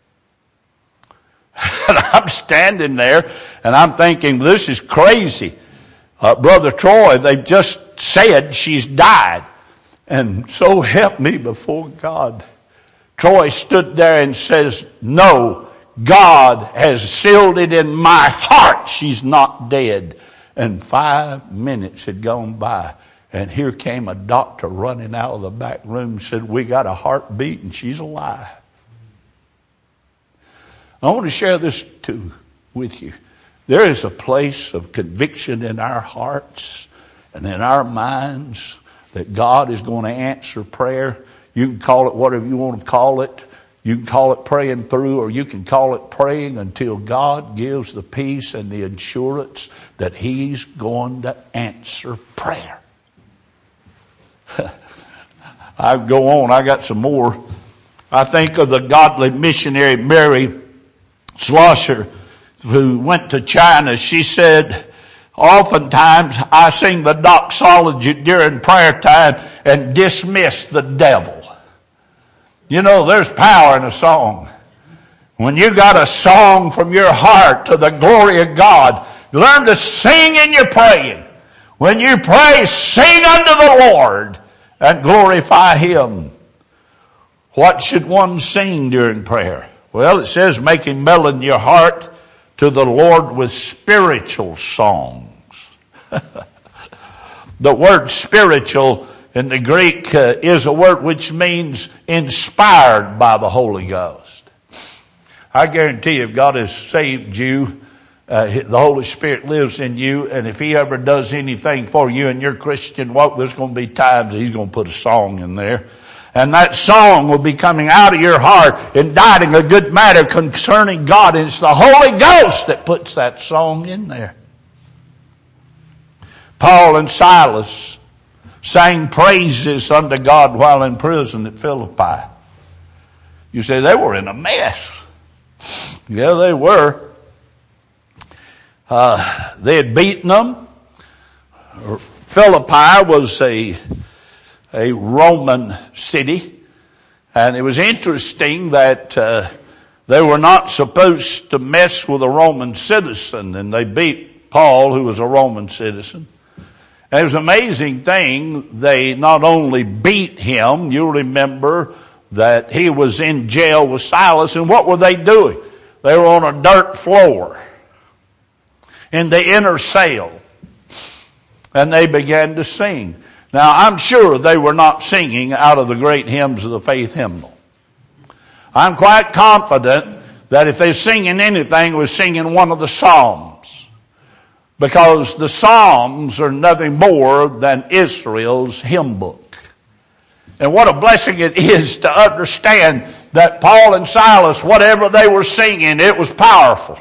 Speaker 1: And I'm standing there and I'm thinking, this is crazy. Uh, Brother Troy, they just said she's died. And so help me before God. Troy stood there and says, no, God has sealed it in my heart. She's not dead. And five minutes had gone by. And here came a doctor running out of the back room and said, we got a heartbeat and she's alive. I want to share this too with you. There is a place of conviction in our hearts and in our minds that God is going to answer prayer. You can call it whatever you want to call it. You can call it praying through, or you can call it praying until God gives the peace and the assurance that He's going to answer prayer. I go on. I got some more. I think of the godly missionary Mary Schlosser, who went to China. She said, oftentimes I sing the doxology during prayer time and dismiss the devil. You know, there's power in a song. When you got a song from your heart to the glory of God, learn to sing in your praying. When you pray, sing unto the Lord and glorify Him. What should one sing during prayer? Well, it says, making melody in your heart to the Lord with spiritual songs. The word spiritual in the Greek uh, is a word which means inspired by the Holy Ghost. I guarantee you, if God has saved you, uh, the Holy Spirit lives in you, and if He ever does anything for you in your Christian walk, there's going to be times He's going to put a song in there. And that song will be coming out of your heart, inditing a good matter concerning God. And it's the Holy Ghost that puts that song in there. Paul and Silas sang praises unto God while in prison at Philippi. You say they were in a mess. Yeah, they were. Uh, they had beaten them. Philippi was a a Roman city, and it was interesting that uh, they were not supposed to mess with a Roman citizen, and they beat Paul, who was a Roman citizen. And it was an amazing thing. They not only beat him, you'll remember that he was in jail with Silas, and what were they doing? They were on a dirt floor in the inner cell, and they began to sing. Now, I'm sure they were not singing out of the great hymns of the faith hymnal. I'm quite confident that if they're singing anything, we're singing one of the Psalms. Because the Psalms are nothing more than Israel's hymn book. And what a blessing it is to understand that Paul and Silas, whatever they were singing, it was powerful.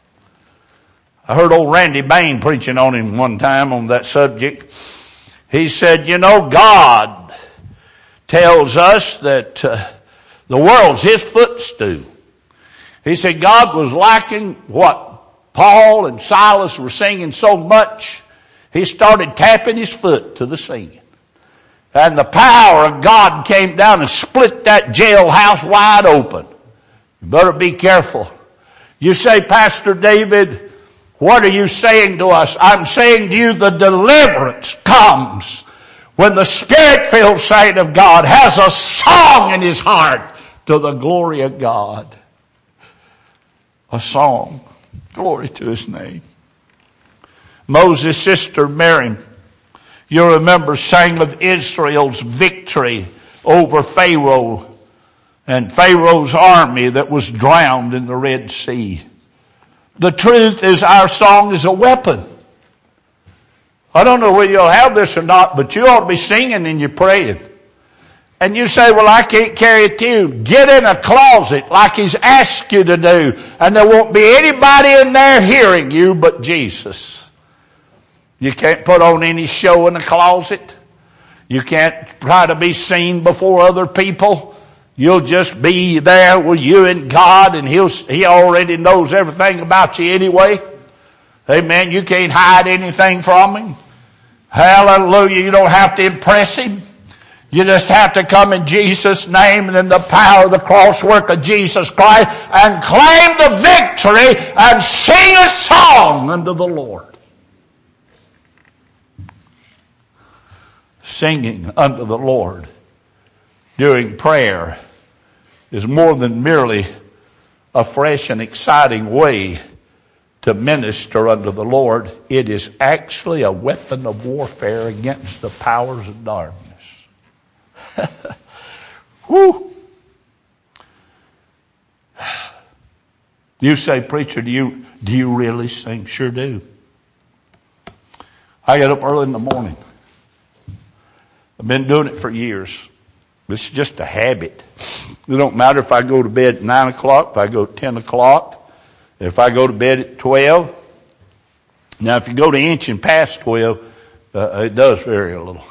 Speaker 1: I heard old Randy Bain preaching on him one time on that subject. He said, you know, God tells us that uh, the world's His footstool. He said God was liking what Paul and Silas were singing so much, He started tapping His foot to the singing. And the power of God came down and split that jailhouse wide open. You better be careful. You say, Pastor David, what are you saying to us? I'm saying to you the deliverance comes when the Spirit-filled saint of God has a song in his heart to the glory of God. A song. Glory to His name. Moses' sister Miriam, you remember, sang of Israel's victory over Pharaoh and Pharaoh's army that was drowned in the Red Sea. The truth is, our song is a weapon. I don't know whether you'll have this or not, but you ought to be singing and you're praying. And you say, well, I can't carry a tune. Get in a closet like He's asked you to do, and there won't be anybody in there hearing you but Jesus. You can't put on any show in the closet. You can't try to be seen before other people. You'll just be there with you and God, and He'll, He already knows everything about you anyway. Amen. You can't hide anything from Him. Hallelujah. You don't have to impress Him. You just have to come in Jesus' name and in the power of the cross work of Jesus Christ and claim the victory and sing a song unto the Lord. Singing unto the Lord during prayer is more than merely a fresh and exciting way to minister unto the Lord. It is actually a weapon of warfare against the powers of darkness. Whew. You say, preacher, do you, do you really sing? Sure do. I get up early in the morning. I've been doing it for years. It's just a habit. It don't matter if I go to bed at nine o'clock, if I go at ten o'clock, if I go to bed at twelve. Now, if you go to inching past twelve, uh, it does vary a little.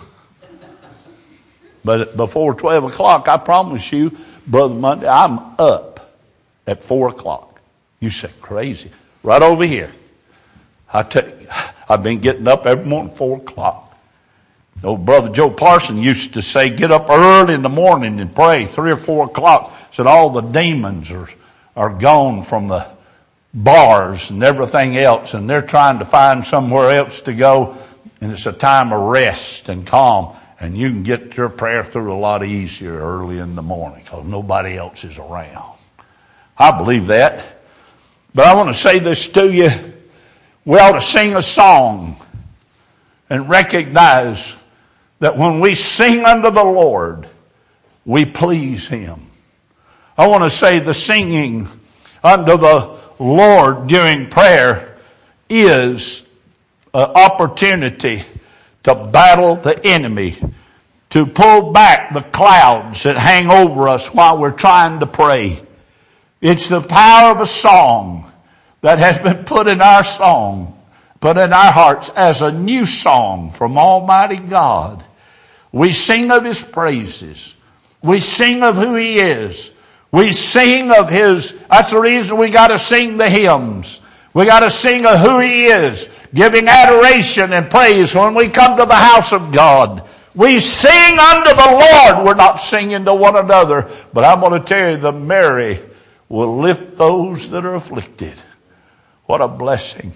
Speaker 1: But before twelve o'clock, I promise you, Brother Monday, I'm up at four o'clock. You say, crazy. Right over here. I tell you, I've been getting up every morning at four o'clock. Old Brother Joe Parson used to say, get up early in the morning and pray, three or four o'clock. Said all the demons are, are gone from the bars and everything else, and they're trying to find somewhere else to go, and it's a time of rest and calm, and you can get your prayer through a lot easier early in the morning because nobody else is around. I believe that. But I want to say this to you. We ought to sing a song and recognize that when we sing unto the Lord, we please Him. I want to say the singing unto the Lord during prayer is an opportunity to battle the enemy, to pull back the clouds that hang over us while we're trying to pray. It's the power of a song that has been put in our song, put in our hearts as a new song from Almighty God. We sing of His praises. We sing of who He is. We sing of His, that's the reason we got to sing the hymns. We got to sing of who He is, giving adoration and praise when we come to the house of God. We sing unto the Lord. We're not singing to one another. But I'm going to tell you, the merry will lift those that are afflicted. What a blessing.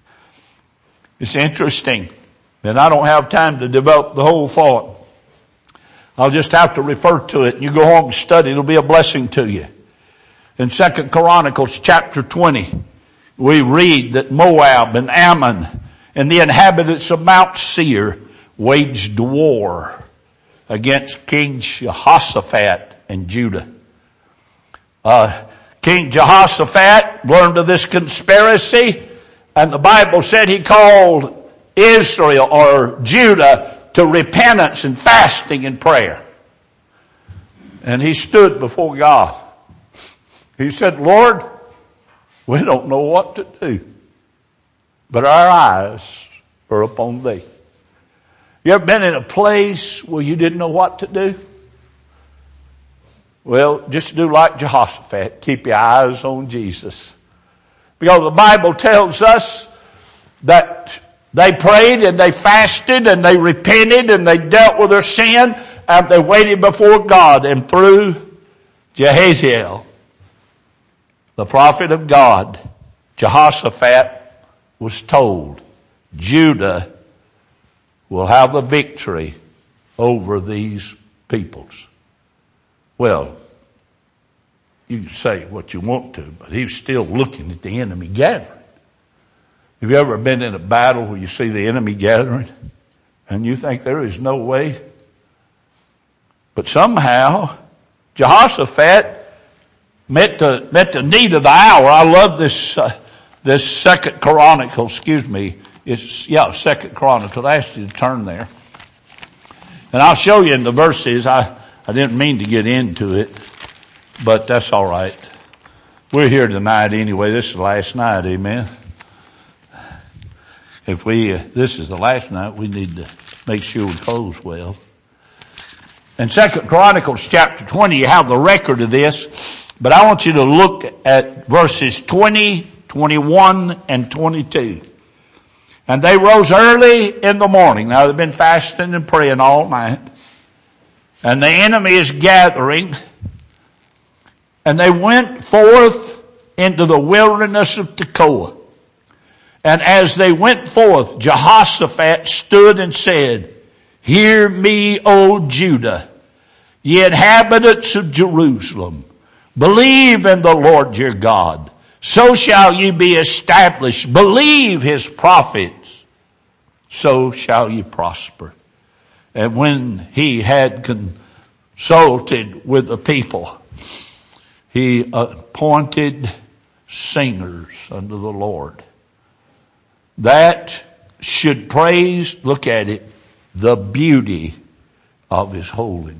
Speaker 1: It's interesting. And I don't have time to develop the whole thought. I'll just have to refer to it. You go home and study. It'll be a blessing to you. In Second Chronicles chapter twenty, we read that Moab and Ammon and the inhabitants of Mount Seir waged war against King Jehoshaphat and Judah. Uh, King Jehoshaphat learned of this conspiracy, and the Bible said he called Israel or Judah to repentance and fasting and prayer. And he stood before God. He said, Lord, we don't know what to do, but our eyes are upon Thee. You ever been in a place where you didn't know what to do? Well, just do like Jehoshaphat. Keep your eyes on Jesus. Because the Bible tells us that they prayed and they fasted and they repented and they dealt with their sin and they waited before God. And through Jehaziel, the prophet of God, Jehoshaphat was told, Judah will have the victory over these peoples. Well, you can say what you want to, but he was still looking at the enemy gathering. Have you ever been in a battle where you see the enemy gathering and you think there is no way? But somehow, Jehoshaphat met the, met the need of the hour. I love this, uh, this Second Chronicle, excuse me. It's, yeah, Second Chronicle. I asked you to turn there. And I'll show you in the verses. I, I didn't mean to get into it, but that's all right. We're here tonight anyway. This is the last night, amen. If we, uh, this is the last night, we need to make sure we close well. In Second Chronicles chapter twenty, you have the record of this, but I want you to look at verses twenty, twenty-one, and twenty-two. And they rose early in the morning. Now they've been fasting and praying all night. And the enemy is gathering. And they went forth into the wilderness of Tekoa. And as they went forth, Jehoshaphat stood and said, Hear me, O Judah, ye inhabitants of Jerusalem. Believe in the Lord your God. so shall you be established. Believe his prophets, so shall you prosper. And when he had consulted with the people, he appointed singers unto the Lord that should praise, look at it, the beauty of his holiness.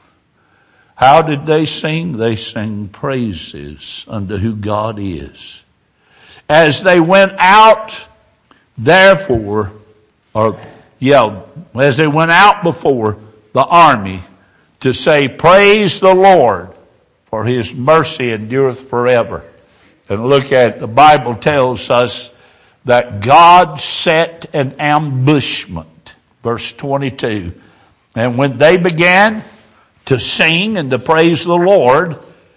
Speaker 1: How did they sing? They sang praises unto who God is. As they went out, therefore, or yeah, as they went out before the army to say, praise the Lord, for his mercy endureth forever. And look at, the Bible tells us that God set an ambushment. Verse twenty-two. And when they began to sing and to praise the Lord,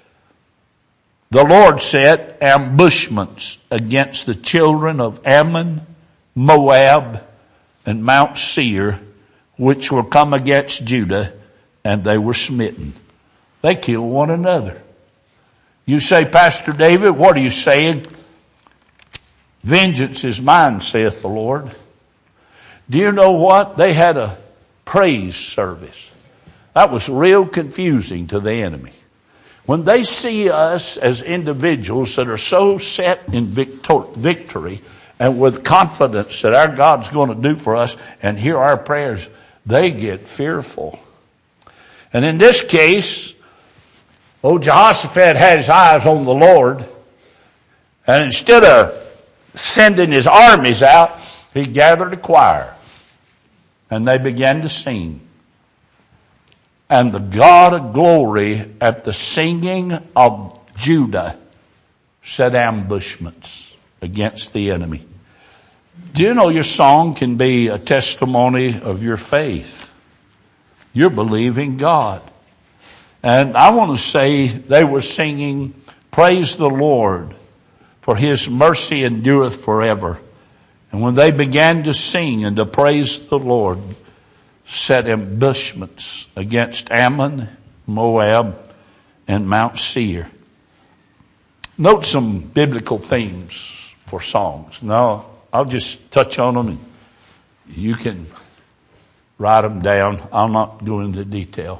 Speaker 1: the Lord set ambushments against the children of Ammon, Moab, and Mount Seir, which were come against Judah, and they were smitten. They killed one another. You say, Pastor David, what are you saying? Vengeance is mine, saith the Lord. Do you know what? They had a praise service. That was real confusing to the enemy. When they see us as individuals that are so set in victor- victory and with confidence that our God's going to do for us and hear our prayers, they get fearful. And in this case, old Jehoshaphat had his eyes on the Lord, and instead of sending his armies out, he gathered a choir, and they began to sing. And the God of glory, at the singing of Judah, set ambushments against the enemy. Do you know your song can be a testimony of your faith? You're believing God. And I want to say they were singing, praise the Lord, for his mercy endureth forever. And when they began to sing and to praise the Lord, set ambushments against Ammon, Moab, and Mount Seir. Note some biblical themes for songs. Now, I'll just touch on them and you can write them down. I'll not go into detail.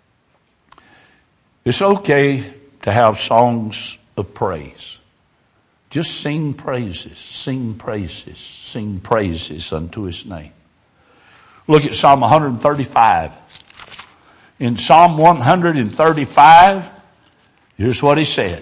Speaker 1: It's okay to have songs of praise. Just sing praises, sing praises, sing praises unto his name. Look at Psalm one thirty-five. In Psalm one thirty-five, here's what he said.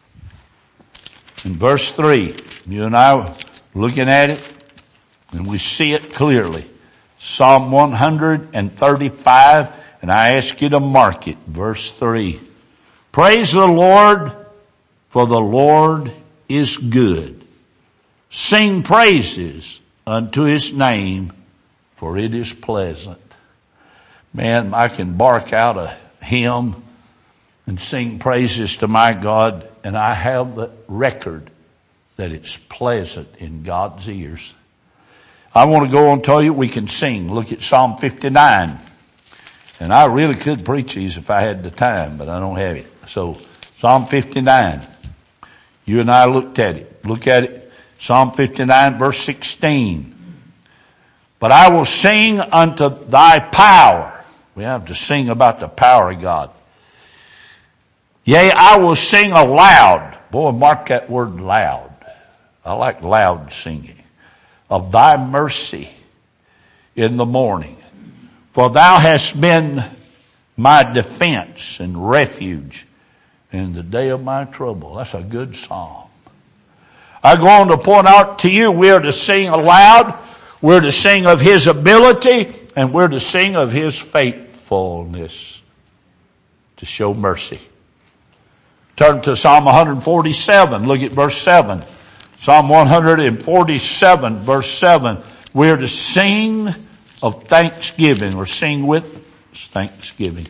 Speaker 1: In verse three, you and I are looking at it, and we see it clearly. Psalm one thirty-five, and I ask you to mark it. Verse three. Praise the Lord, for the Lord is good. Sing praises unto his name, for it is pleasant. Man, I can bark out a hymn and sing praises to my God, and I have the record that it's pleasant in God's ears. I want to go on and tell you we can sing. Look at Psalm fifty-nine. And I really could preach these if I had the time, but I don't have it. So, Psalm fifty-nine. You and I looked at it. Look at it. Psalm fifty-nine, verse sixteen. But I will sing unto thy power. We have to sing about the power of God. Yea, I will sing aloud. Boy, mark that word loud. I like loud singing. Of thy mercy in the morning. For thou hast been my defense and refuge in the day of my trouble. That's a good psalm. I go on to point out to you, we are to sing aloud. We're to sing of his ability, and we're to sing of his faithfulness to show mercy. Turn to Psalm one forty-seven. Look at verse seven. Psalm one forty-seven, verse seven. We're to sing of thanksgiving, or sing with thanksgiving.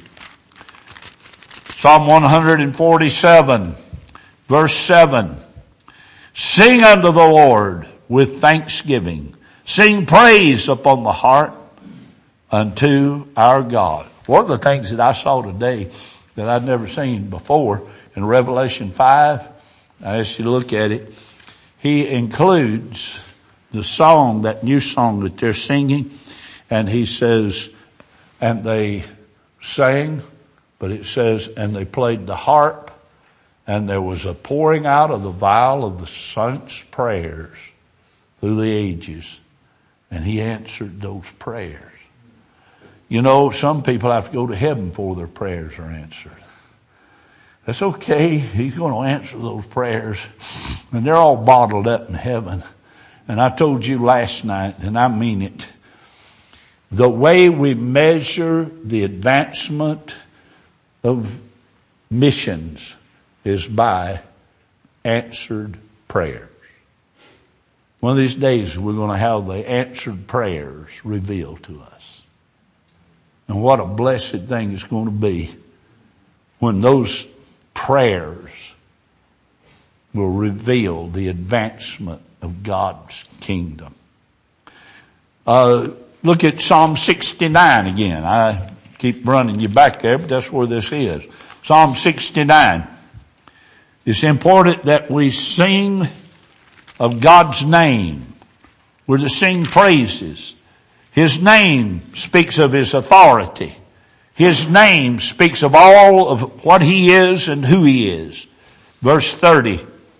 Speaker 1: Psalm one forty-seven, verse seven. Sing unto the Lord with thanksgiving. Sing praise upon the heart unto our God. One of the things that I saw today that I'd never seen before in Revelation five, I ask you to look at it. He includes the song, that new song that they're singing, and he says, and they sang, but it says, and they played the harp, and there was a pouring out of the vial of the saints' prayers through the ages, and he answered those prayers. You know, some people have to go to heaven before their prayers are answered. That's okay. He's going to answer those prayers, and they're all bottled up in heaven. And I told you last night, and I mean it, the way we measure the advancement of missions is by answered prayers. One of these days we're going to have the answered prayers revealed to us. And what a blessed thing it's going to be when those prayers will reveal the advancement of God's kingdom. Uh, look at Psalm sixty-nine again. I keep running you back there, but that's where this is. Psalm sixty-nine. It's important that we sing of God's name. We're to sing praises. His name speaks of His authority. His name speaks of all of what He is and who He is. Verse thirty.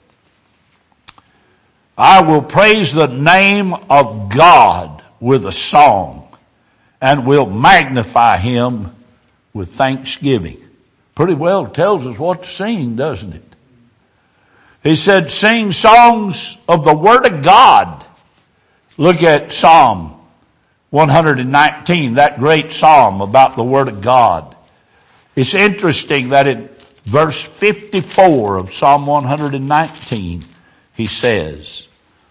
Speaker 1: I will praise the name of God with a song, and will magnify Him with thanksgiving. Pretty well tells us what to sing, doesn't it? He said, sing songs of the Word of God. Look at Psalm one nineteen, that great psalm about the Word of God. It's interesting that in verse fifty-four of Psalm one nineteen, he says,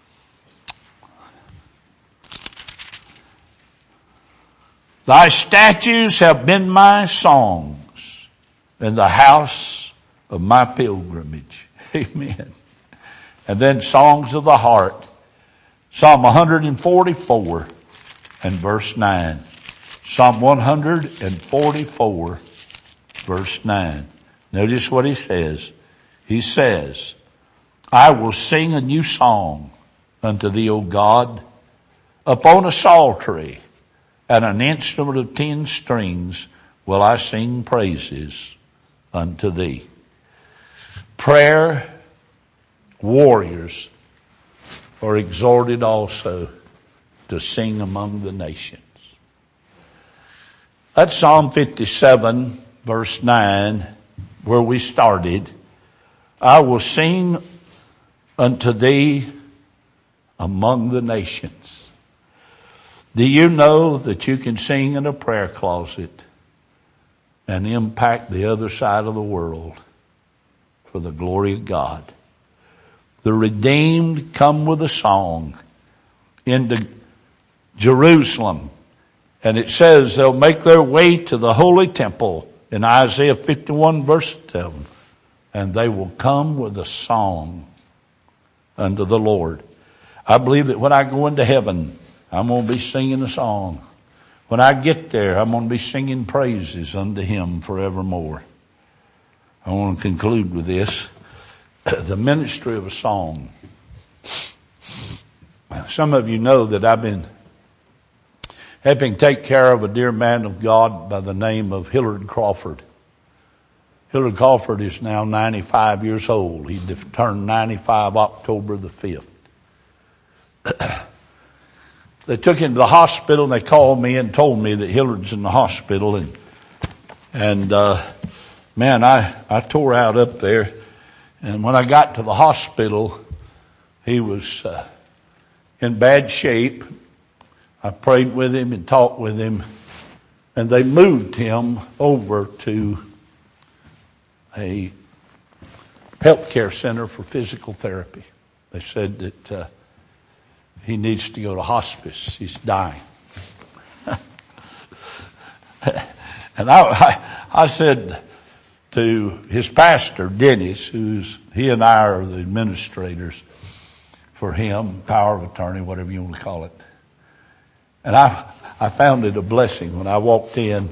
Speaker 1: thy statutes have been my songs in the house of my pilgrimage. Amen. And then songs of the heart. Psalm one forty-four and verse nine. Psalm one forty-four verse nine. Notice what he says. He says, I will sing a new song unto thee, O God, upon a psaltery and an instrument of ten strings will I sing praises unto thee. Prayer warriors are exhorted also to sing among the nations. That's Psalm fifty-seven, verse nine, where we started. I will sing unto thee among the nations. Do you know that you can sing in a prayer closet and impact the other side of the world for the glory of God? The redeemed come with a song into Jerusalem, and it says they'll make their way to the holy temple in Isaiah fifty-one verse seven, and they will come with a song unto the Lord. I believe that when I go into heaven, I'm going to be singing a song. When I get there, I'm going to be singing praises unto Him forevermore. I want to conclude with this. The ministry of a song. Some of you know that I've been helping take care of a dear man of God by the name of Hillard Crawford. Hillard Crawford is now ninety-five years old. He turned ninety-five October the fifth. They took him to the hospital, and they called me and told me that Hillard's in the hospital. And, and uh, man, I, I tore out up there. And when I got to the hospital, he was uh, in bad shape. I prayed with him and talked with him. And they moved him over to a health care center for physical therapy. They said that uh, he needs to go to hospice. He's dying. And I, I, I said to his pastor, Dennis, who's, he and I are the administrators for him, power of attorney, whatever you want to call it. And I, I found it a blessing when I walked in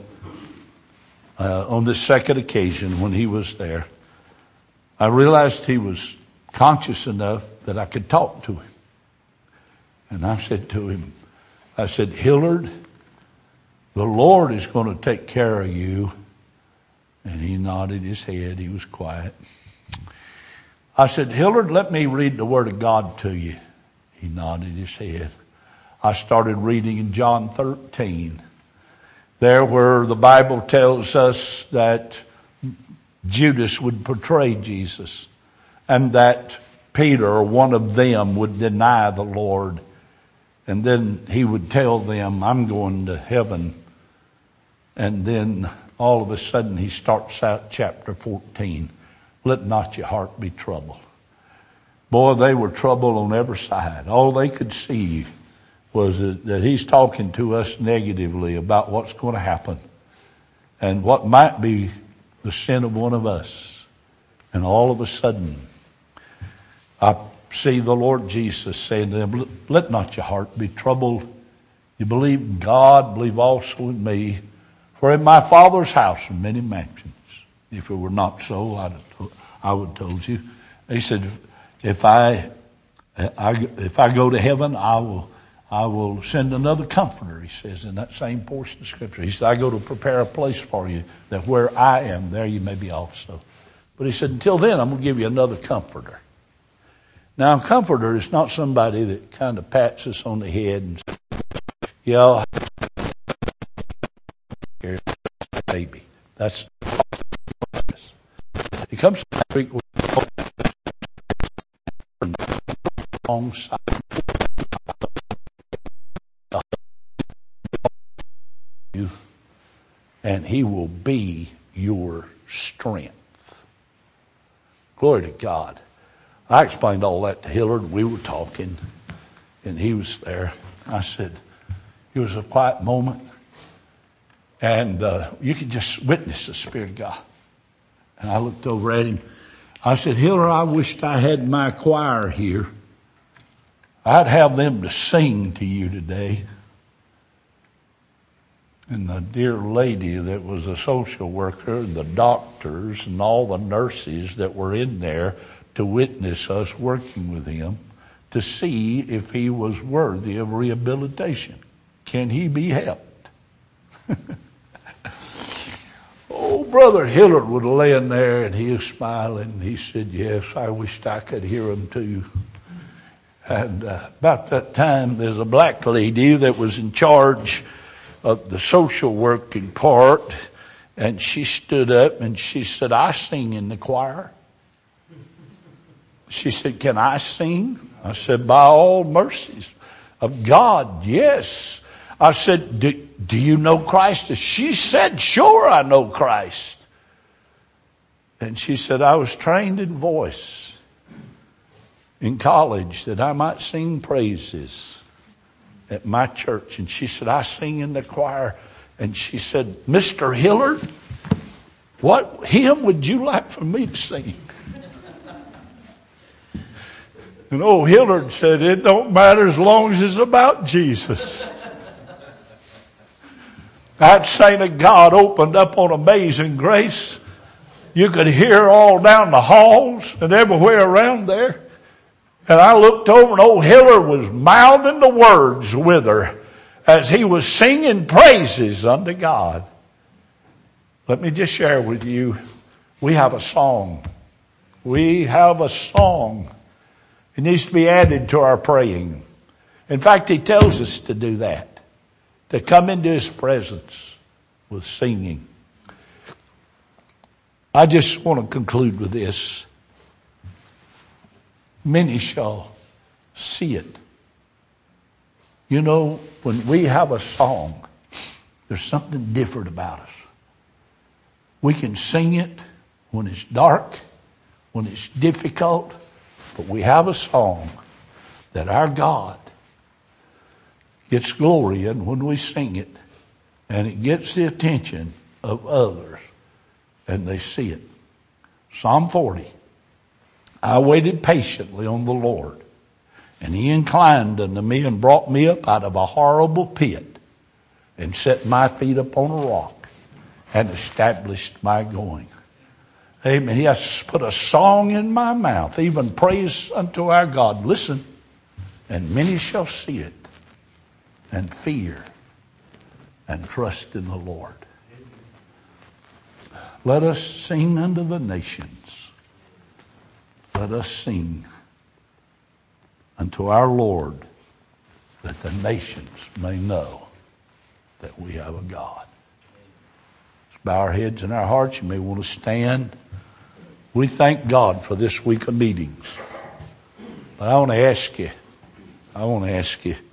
Speaker 1: uh, on this second occasion when he was there. I realized he was conscious enough that I could talk to him. And I said to him, I said, Hillard, the Lord is going to take care of you. And he nodded his head. He was quiet. I said, Hillard, let me read the Word of God to you. He nodded his head. I started reading in John thirteen. There where the Bible tells us that Judas would betray Jesus and that Peter, or one of them, would deny the Lord. And then he would tell them, I'm going to heaven. And then all of a sudden he starts out chapter fourteen. Let not your heart be troubled. Boy, they were troubled on every side. All they could see was that he's talking to us negatively about what's going to happen and what might be the sin of one of us. And all of a sudden, I see the Lord Jesus saying to them, let not your heart be troubled. You believe in God, believe also in me. For in my Father's house are many mansions. If it were not so, I'd, I would have told you. He said, if I, I, if I go to heaven, I will, I will send another comforter, he says in that same portion of Scripture. He said, I go to prepare a place for you, that where I am, there you may be also. But he said, until then, I'm going to give you another comforter. Now, a comforter is not somebody that kind of pats us on the head and says, yeah, baby. That's he comes to speak with alongside you, and he will be your strength. Glory to God. I explained all that to Hillard. We were talking, and he was there. I said, it was a quiet moment, and uh, you could just witness the Spirit of God. And I looked over at him. I said, Hillard, I wished I had my choir here. I'd have them to sing to you today. And the dear lady that was a social worker, and the doctors, and all the nurses that were in there to witness us working with him to see if he was worthy of rehabilitation. Can he be helped? Oh, Brother Hillard was laying there and he was smiling. He said, yes, I wished I could hear him too. And uh, about that time, there's a black lady that was in charge of the social working part. And she stood up and she said, I sing in the choir. She said, can I sing? I said, by all mercies of God, yes. I said, do, do you know Christ? She said, sure, I know Christ. And she said, I was trained in voice in college that I might sing praises at my church. And she said, I sing in the choir. And she said, Mister Hillard, what hymn would you like for me to sing? And old Hillard said, it don't matter as long as it's about Jesus. That saint of God opened up on Amazing Grace. You could hear all down the halls and everywhere around there. And I looked over and old Hillard was mouthing the words with her as he was singing praises unto God. Let me just share with you, we have a song. We have a song. It needs to be added to our praying. In fact, he tells us to do that, to come into his presence with singing. I just want to conclude with this. Many shall see it. You know, when we have a song, there's something different about us. We can sing it when it's dark, when it's difficult, but we have a song that our God gets glory in when we sing it, and it gets the attention of others, and they see it. Psalm forty. I waited patiently on the Lord, and he inclined unto me and brought me up out of a horrible pit and set my feet upon a rock and established my going. Amen. He has put a song in my mouth, even praise unto our God. Listen, and many shall see it and fear and trust in the Lord. Let us sing unto the nations. Let us sing unto our Lord, that the nations may know that we have a God. Let's bow our heads and our hearts. You may want to stand. We thank God for this week of meetings. But I want to ask you, I want to ask you,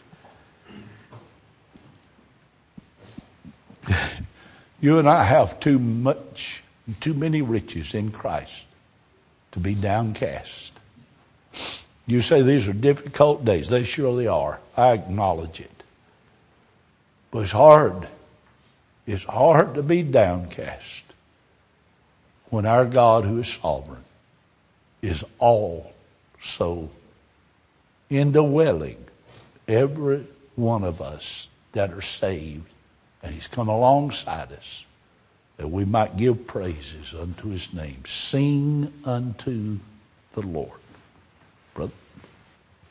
Speaker 1: you and I have too much, too many riches in Christ to be downcast. You say these are difficult days. They surely are. I acknowledge it. But it's hard. It's hard to be downcast when our God, who is sovereign, is also indwelling every one of us that are saved. And He's come alongside us that we might give praises unto His name. Sing unto the Lord. Brother.